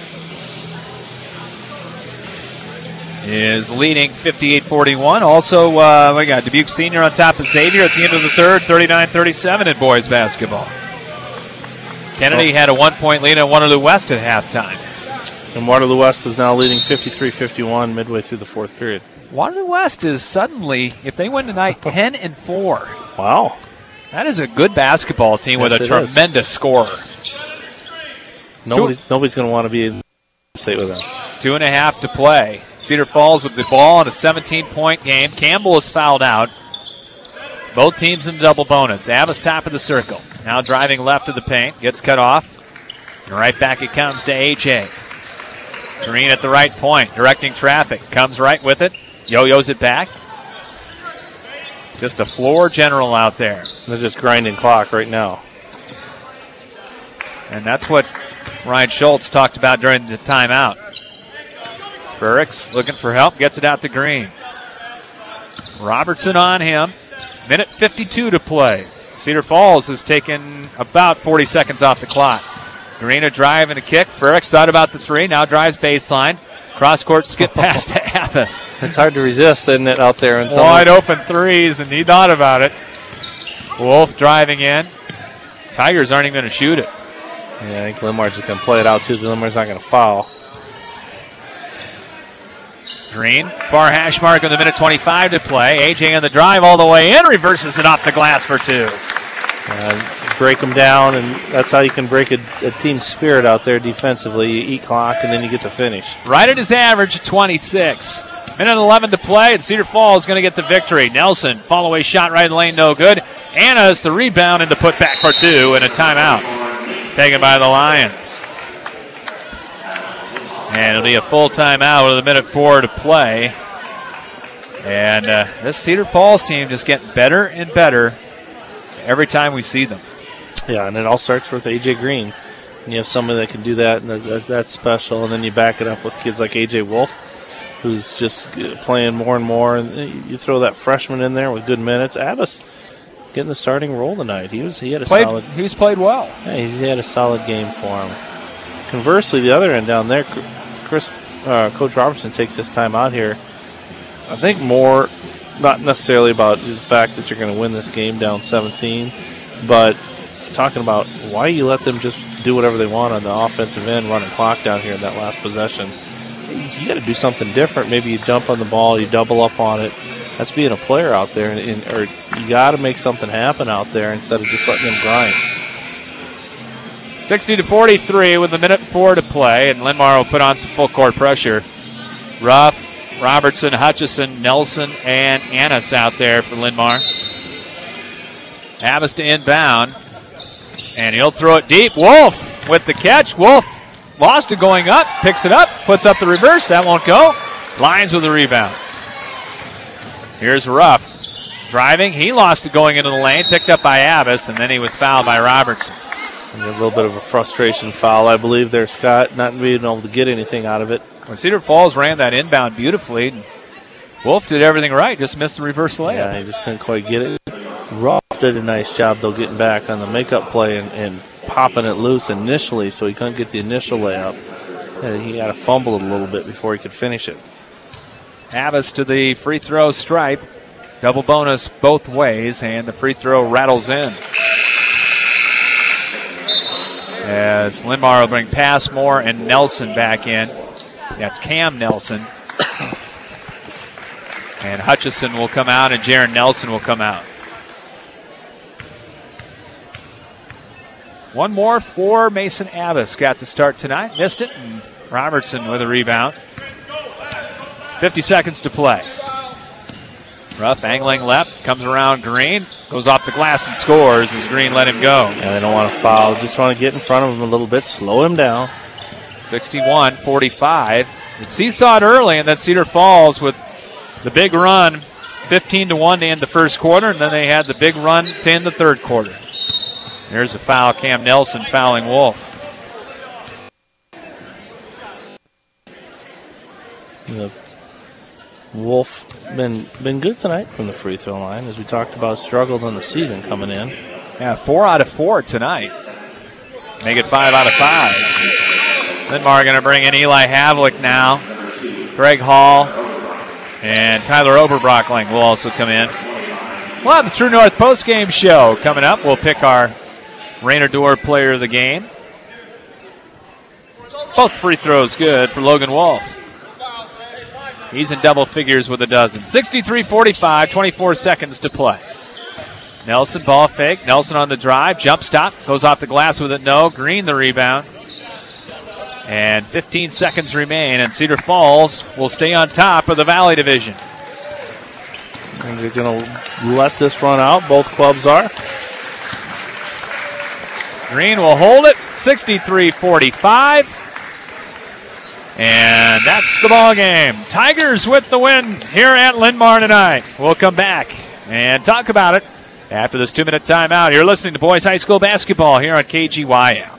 is leading fifty-eight forty-one. Also, uh, we got Dubuque Senior on top of Xavier at the end of the third, thirty-nine thirty-seven in boys basketball. Kennedy had a one-point lead on Waterloo West at halftime. And Waterloo West is now leading fifty-three fifty-one midway through the fourth period. Waterloo West is suddenly, if they win tonight, ten and four. Wow. That is a good basketball team Yes, with a it tremendous is. scorer. Nobody's, nobody's going to want to be in state with them. Two and a half to play. Cedar Falls with the ball in a seventeen-point game. Campbell is fouled out. Both teams in double bonus. Abbas top of the circle. Now driving left of the paint. Gets cut off. And right back it comes to A J. Green at the right point. Directing traffic. Comes right with it. Yo-yos it back. Just a floor general out there. They're just grinding clock right now. And that's what Ryan Schultz talked about during the timeout. Frericks looking for help, gets it out to Green. Robertson on him. Minute fifty-two to play. Cedar Falls has taken about forty seconds off the clock. Green a drive and a kick. Frericks thought about the three, now drives baseline. Cross-court skip pass to Abbas. It's hard to resist, isn't it, out there? In some Wide open threes, and he thought about it. Wolf driving in. Tigers aren't even going to shoot it. Yeah, I think Linmar's just going to play it out, too. Linmar's not going to foul. Green, far hash mark on the minute twenty-five to play. A J on the drive all the way in, reverses it off the glass for two. Uh, break them down, and that's how you can break a, a team's spirit out there defensively. You eat clock, and then you get to finish. Right at his average at twenty-six. Minute eleven to play, and Cedar Falls is going to get the victory. Nelson, fall away shot right in the lane, no good. Anna's the rebound and the putback for two and a timeout taken by the Lions. And it'll be a full timeout with a minute four to play. And uh, this Cedar Falls team just getting better and better every time we see them. Yeah, and it all starts with A J Green. And you have somebody that can do that, and that, that's special. And then you back it up with kids like A J Wolf, who's just playing more and more. And you throw that freshman in there with good minutes. Abbas getting the starting role tonight. He was he had a played, solid. He's played well. Yeah, he had a solid game for him. Conversely, the other end down there, Chris, uh, Coach Robertson takes this time out here. I think more, not necessarily about the fact that you're going to win this game down seventeen, but talking about why you let them just do whatever they want on the offensive end, running clock down here in that last possession. You got to do something different. Maybe you jump on the ball, you double up on it. That's being a player out there, and, and or you got to make something happen out there instead of just letting them grind. sixty to forty-three with a minute four to play, and Linmar will put on some full court pressure. Ruff, Robertson, Hutchison, Nelson, and Annis out there for Linmar. Abbas to inbound, and he'll throw it deep. Wolf with the catch. Wolf lost it going up, picks it up, puts up the reverse. That won't go. Lions with the rebound. Here's Ruff driving. He lost it going into the lane, picked up by Abbas, and then he was fouled by Robertson. And a little bit of a frustration foul, I believe, there, Scott, not being able to get anything out of it. Well, Cedar Falls ran that inbound beautifully. Wolf did everything right, just missed the reverse layup. Yeah, he just couldn't quite get it. Ruff did a nice job, though, getting back on the makeup play and, and popping it loose initially, so he couldn't get the initial layup. And he had to fumble it a little bit before he could finish it. Abbas to the free throw stripe. Double bonus both ways, and the free throw rattles in. As Linmar will bring Passmore and Nelson back in. That's Cam Nelson. And Hutchison will come out, and Jaron Nelson will come out. One more for Mason Abbas. Got to start tonight. Missed it. And Robertson with a rebound. fifty seconds to play. Ruff angling left, comes around Green, goes off the glass and scores as Green let him go. Yeah, they don't want to foul, just want to get in front of him a little bit, slow him down. sixty-one forty-five. It seesawed early, and then Cedar Falls with the big run, fifteen to one to end the first quarter, and then they had the big run to end the third quarter. There's a foul, Cam Nelson fouling Wolf. The Wolf been been good tonight from the free throw line, as we talked about, struggled in the season coming in. Yeah, four out of four tonight. Make it five out of five. Linmar going to bring in Eli Havlick now. Greg Hall and Tyler Oberbrockling will also come in. We'll have the True North postgame show coming up. We'll pick our Rainer Dorr player of the game. Both free throws good for Logan Wolf. He's in double figures with a dozen. sixty-three forty-five, twenty-four seconds to play. Nelson, ball fake. Nelson on the drive. Jump stop. Goes off the glass with it. No. Green the rebound. And fifteen seconds remain, and Cedar Falls will stay on top of the Valley Division. And they're going to let this run out. Both clubs are. Green will hold it. sixty-three forty-five. And that's the ball game. Tigers with the win here at Linmar tonight. We'll come back and talk about it after this two-minute timeout. You're listening to Boys High School basketball here on K G Y L.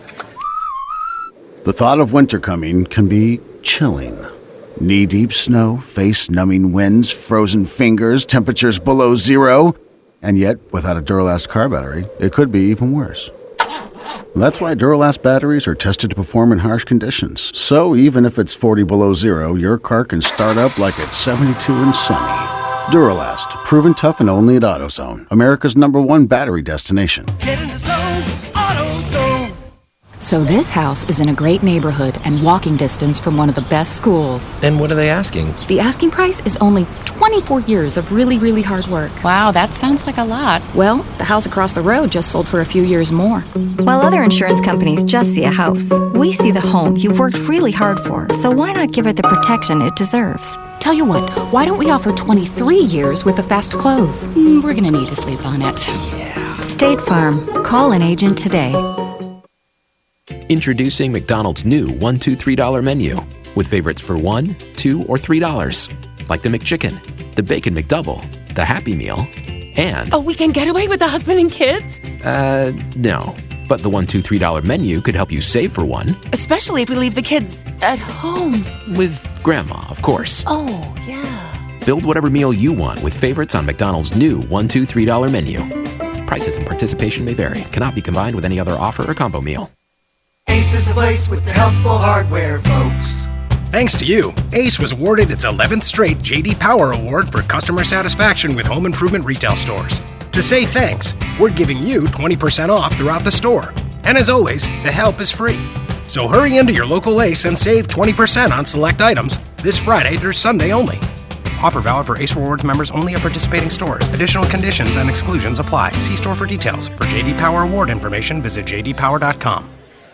The thought of winter coming can be chilling. Knee-deep snow, face-numbing winds, frozen fingers, temperatures below zero. And yet, without a Duralast car battery, it could be even worse. That's why Duralast batteries are tested to perform in harsh conditions. So even if it's forty below zero, your car can start up like it's seventy-two and sunny. Duralast, proven tough and only at AutoZone, America's number one battery destination. Get in the zone, AutoZone. So this house is in a great neighborhood and walking distance from one of the best schools. And what are they asking? The asking price is only twenty-four years of really, really hard work. Wow, that sounds like a lot. Well, the house across the road just sold for a few years more. While other insurance companies just see a house, we see the home you've worked really hard for, so why not give it the protection it deserves? Tell you what, why don't we offer twenty-three years with a fast close? Mm, we're gonna need to sleep on it. Yeah. State Farm. Call an agent today. Introducing McDonald's new one two three dollar menu with favorites for one, two, or three dollars, like the McChicken, the Bacon McDouble, the Happy Meal, and A weekend getaway with the husband and kids? uh, no. But the one two three dollar menu could help you save for one Especially if we leave the kids at home. with Grandma, of course. Oh, yeah. Build whatever meal you want with favorites on McDonald's new one two three dollar menu. Prices and participation may vary. Cannot be combined with any other offer or combo meal. Ace is the place with the helpful hardware, folks. Thanks to you, Ace was awarded its eleventh straight J D Power Award for customer satisfaction with home improvement retail stores. To say thanks, we're giving you twenty percent off throughout the store. And as always, the help is free. So hurry into your local Ace and save twenty percent on select items this Friday through Sunday only. Offer valid for Ace Rewards members only at participating stores. Additional conditions and exclusions apply. See store for details. For J D Power Award information, visit j d power dot com.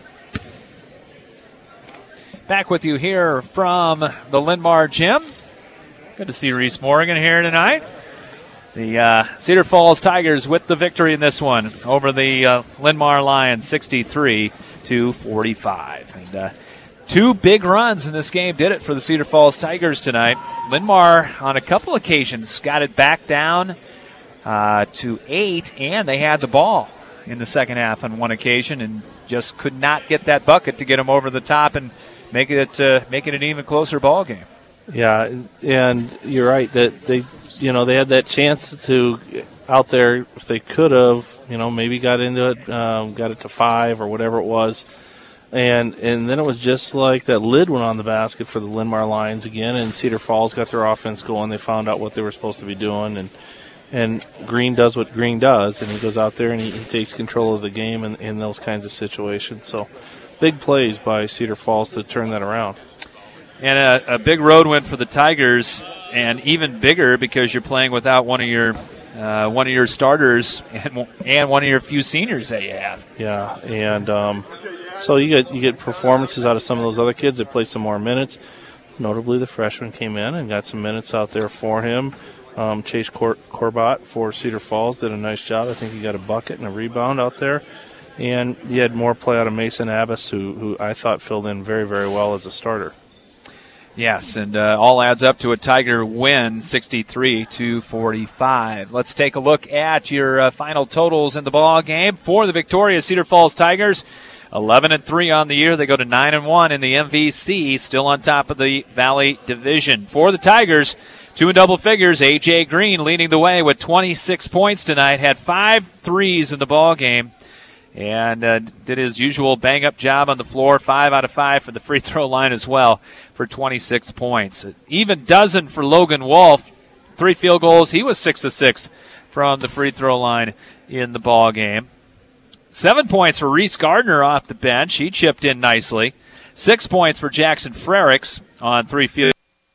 Back with you here from the Linmar Gym. Good to see Reese Morgan here tonight. The uh, Cedar Falls Tigers with the victory in this one over the uh, Linmar Lions, sixty-three to forty-five. And uh, two big runs in this game did it for the Cedar Falls Tigers tonight. Linmar, on a couple occasions, got it back down uh, to eight, and they had the ball in the second half on one occasion and just could not get that bucket to get them over the top and make it uh, make it an even closer ball game. Yeah, and you're right that they, you know, they had that chance to out there if they could have, you know, maybe got into it, um, got it to five or whatever it was, and and then it was just like that lid went on the basket for the Linmar Lions again, and Cedar Falls got their offense going. They found out what they were supposed to be doing, and and Green does what Green does, and he goes out there and he, he takes control of the game in, in those kinds of situations. So big plays by Cedar Falls to turn that around. And a, a big road win for the Tigers, and even bigger because you're playing without one of your uh, one of your starters and and one of your few seniors that you have. Yeah, and um, so you get you get performances out of some of those other kids that play some more minutes. Notably, the freshman came in and got some minutes out there for him. Um, Chase Cor- Corbett for Cedar Falls did a nice job. I think he got a bucket and a rebound out there. And you had more play out of Mason Abbas, who, who I thought filled in very, very well as a starter. Yes, and uh, all adds up to a Tiger win, sixty-three to forty-five. Let's take a look at your uh, final totals in the ball game for the Victoria Cedar Falls Tigers. eleven and three on the year. They go to nine and one in the M V C, still on top of the Valley Division. For the Tigers, two in double figures. A J Green leading the way with twenty-six points tonight. Had five threes in the ball game. And uh, did his usual bang-up job on the floor, five out of five for the free throw line as well for twenty-six points. Even dozen for Logan Wolf, three field goals. He was six to six from the free throw line in the ball game. Seven points for Reese Gardner off the bench. He chipped in nicely. Six points for Jackson Frericks on three field.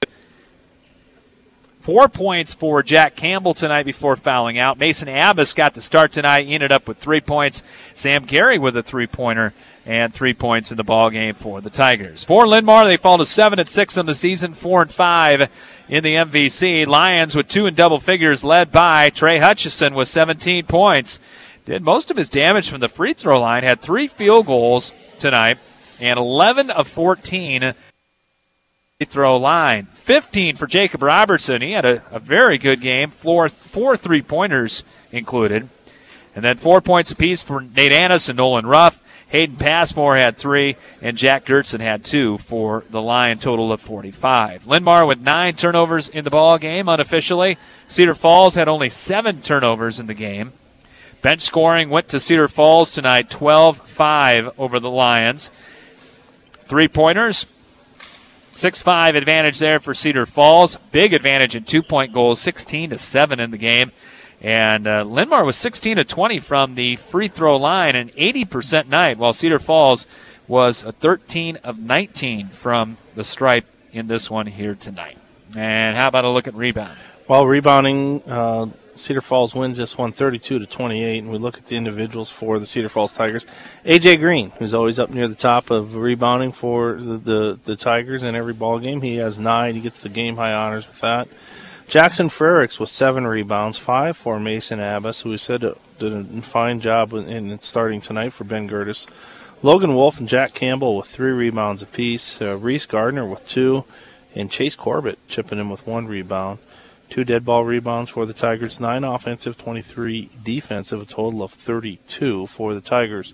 Four points for Jack Campbell tonight before fouling out. Mason Abbas got the start tonight. He ended up with three points. Sam Gary with a three-pointer and three points in the ball game for the Tigers. For Linmar, they fall to seven and six on the season, four and five in the M V C. Lions with two in double figures, led by Trey Hutchison with seventeen points. Did most of his damage from the free throw line. Had three field goals tonight and eleven of fourteen. Throw line. fifteen for Jacob Robertson. He had a, a very good game. Four, four three-pointers included. And then four points apiece for Nate Annis and Nolan Ruff. Hayden Passmore had three, and Jack Gertson had two for the Lion, total of forty-five. Linmar with nine turnovers in the ball game unofficially. Cedar Falls had only seven turnovers in the game. Bench scoring went to Cedar Falls tonight, twelve five over the Lions. Three-pointers. six five advantage there for Cedar Falls. Big advantage in two-point goals, sixteen to seven in the game. And uh, Linmar was sixteen to twenty from the free throw line, an eighty percent night, while Cedar Falls was a thirteen of nineteen from the stripe in this one here tonight. And how about a look at rebound? Well, rebounding, uh, Cedar Falls wins this one thirty-two to twenty-eight, and we look at the individuals for the Cedar Falls Tigers. A J Green, who's always up near the top of rebounding for the, the, the Tigers in every ball game. He has nine. He gets the game-high honors with that. Jackson Frericks with seven rebounds, five for Mason Abbas, who we said did a fine job in, in starting tonight for Ben Gertis. Logan Wolf and Jack Campbell with three rebounds apiece. Uh, Reese Gardner with two, and Chase Corbett chipping in with one rebound. Two dead ball rebounds for the Tigers, nine offensive, twenty-three defensive, a total of thirty-two for the Tigers.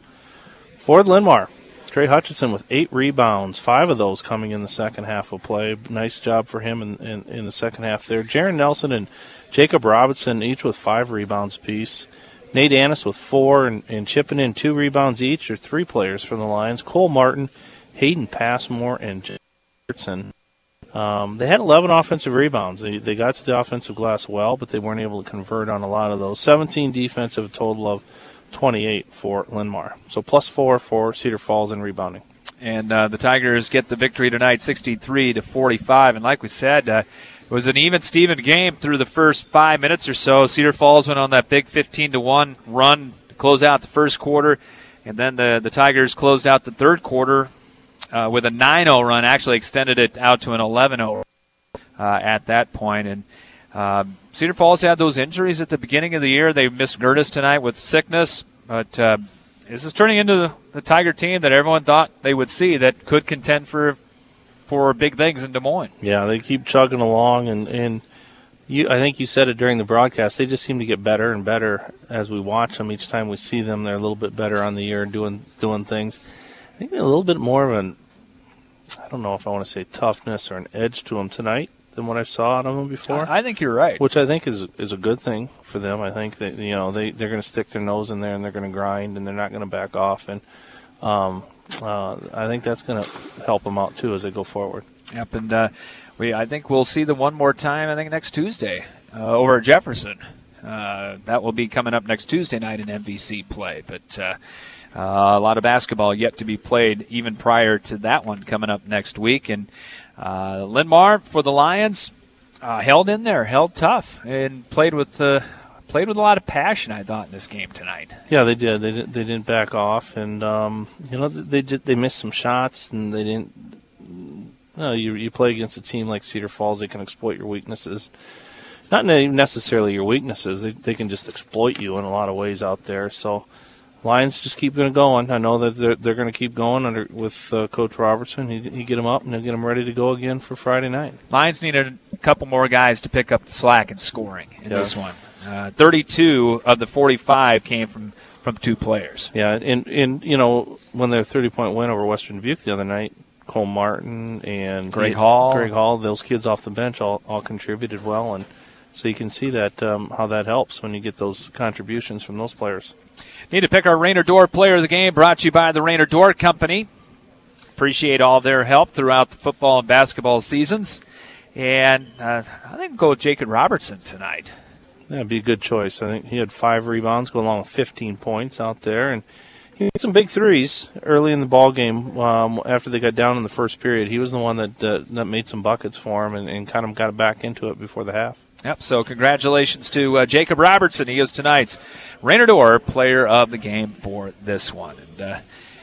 For Linmar, Trey Hutchison with eight rebounds, five of those coming in the second half of play. Nice job for him in, in, in the second half there. Jaron Nelson and Jacob Robinson each with five rebounds apiece. Nate Annis with four and, and chipping in two rebounds each are three players from the Lions. Cole Martin, Hayden Passmore, and Jefferson. Um, they had eleven offensive rebounds. They, they got to the offensive glass well, but they weren't able to convert on a lot of those. seventeen defensive, a total of twenty-eight for Linmar. So plus four for Cedar Falls in rebounding. And uh, the Tigers get the victory tonight, sixty-three to forty-five. And like we said, uh, it was an even-Steven game through the first five minutes or so. Cedar Falls went on that big fifteen to one run to close out the first quarter. And then the, the Tigers closed out the third quarter uh, with a nine oh run, actually extended it out to an eleven oh uh, at that point. And uh, Cedar Falls had those injuries at the beginning of the year. They missed Gertis tonight with sickness. But uh, this is turning into the, the Tiger team that everyone thought they would see that could contend for for big things in Des Moines. Yeah, they keep chugging along, and, and you, I think you said it during the broadcast, they just seem to get better and better as we watch them. Each time we see them, they're a little bit better on the year and doing, doing things. I think a little bit more of an, I don't know if I want to say toughness or an edge to them tonight than what I saw out of them before. I think you're right. Which I think is is a good thing for them. I think that, you know, they, they're going to stick their nose in there and they're going to grind and they're not going to back off. And um, uh, I think that's going to help them out, too, as they go forward. Yep, and uh, we I think we'll see them one more time, I think, next Tuesday uh, over at Jefferson. Uh, that will be coming up next Tuesday night in M V C play. But uh, uh, a lot of basketball yet to be played even prior to that one coming up next week. And Uh, Linmar for the Lions uh, held in there, held tough, and played with uh, played with a lot of passion, I thought, in this game tonight. Yeah, they did. They didn't, they didn't back off, and um, you know they did, they missed some shots, and they didn't. You know, you you play against a team like Cedar Falls, they can exploit your weaknesses. Not necessarily your weaknesses. They they can just exploit you in a lot of ways out there. So Lions just keep going. I know that they're they're going to keep going under with uh, Coach Robertson. He he get them up and he'll get them ready to go again for Friday night. Lions needed a couple more guys to pick up the slack in scoring in yeah. this one. Uh, thirty-two of the forty-five came from, from two players. Yeah, and and you know when their thirty point win over Western Dubuque the other night, Cole Martin and Greg Hall, Greg Hall, those kids off the bench all all contributed well, and so you can see that um, how that helps when you get those contributions from those players. Need to pick our Rainer Door Player of the Game, brought to you by the Rainer Door Company. Appreciate all their help throughout the football and basketball seasons. And uh, I think we'll go with Jacob Robertson tonight. That would be a good choice. I think he had five rebounds, go along with fifteen points out there. And he had some big threes early in the ball game um, after they got down in the first period. He was the one that, uh, that made some buckets for him and, and kind of got back into it before the half. Yep, so congratulations to uh, Jacob Robertson. He is tonight's Rainer Door Player of the Game for this one. And uh,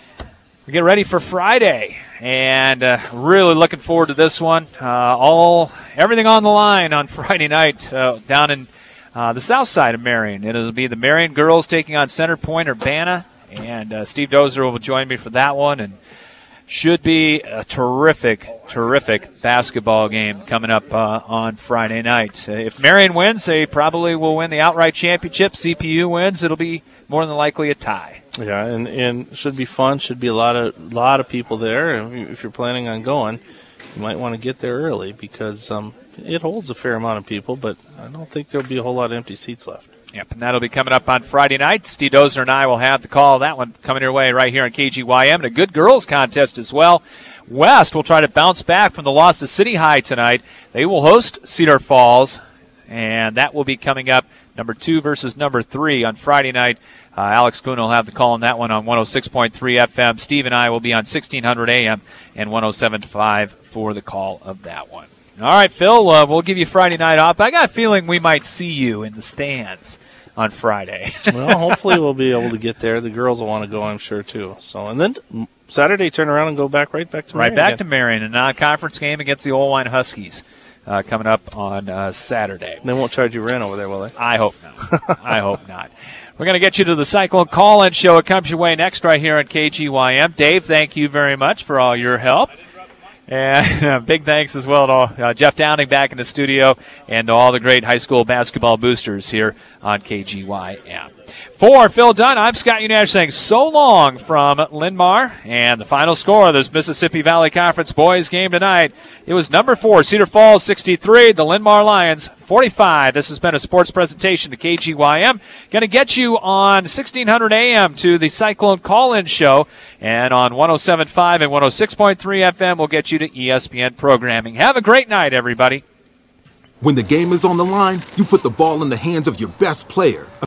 we get ready for Friday, and uh, really looking forward to this one. Uh, all everything on the line on Friday night uh, down in uh, the south side of Marion. It'll be the Marion girls taking on Center Point Urbana, and uh, Steve Dozer will join me for that one. And should be a terrific, terrific basketball game coming up uh, on Friday night. Uh, if Marion wins, they probably will win the outright championship. C P U wins, it'll be more than likely a tie. Yeah, and, and should be fun. Should be a lot of lot of people there. And if you're planning on going, you might want to get there early because um, it holds a fair amount of people, but I don't think there'll be a whole lot of empty seats left. Yep, and that'll be coming up on Friday night. Steve Dozer and I will have the call of that one coming your way right here on K G Y M. And a good girls contest as well. West will try to bounce back from the loss to City High tonight. They will host Cedar Falls, and that will be coming up number two versus number three on Friday night. Uh, Alex Kuhn will have the call on that one on one oh six point three F M. Steve and I will be on sixteen hundred A M and one oh seven point five for the call of that one. All right, Phil, uh, we'll give you Friday night off. I got a feeling we might see you in the stands on Friday. Well, hopefully we'll be able to get there. The girls will want to go, I'm sure, too. So, and then Saturday, turn around and go back right back to Marion. Right back again. to Marion, a non-conference game against the Old Wine Huskies uh, coming up on uh, Saturday. They won't charge you rent over there, will they? I hope not. I hope not. We're going to get you to the Cyclone Call-In Show. It comes your way next right here on K G Y M. Dave, thank you very much for all your help. And uh, big thanks as well to uh, Jeff Downing back in the studio and to all the great high school basketball boosters here on K G Y M. For Phil Dunn, I'm Scott Unash saying so long from Linn-Mar. And the final score of this Mississippi Valley Conference boys game tonight, it was number four, Cedar Falls sixty-three, the Linn-Mar Lions forty-five. This has been a sports presentation to K G Y M. Going to get you on sixteen hundred A M to the Cyclone Call-In Show. And on one oh seven point five and one oh six point three F M, we'll get you to E S P N programming. Have a great night, everybody. When the game is on the line, you put the ball in the hands of your best player.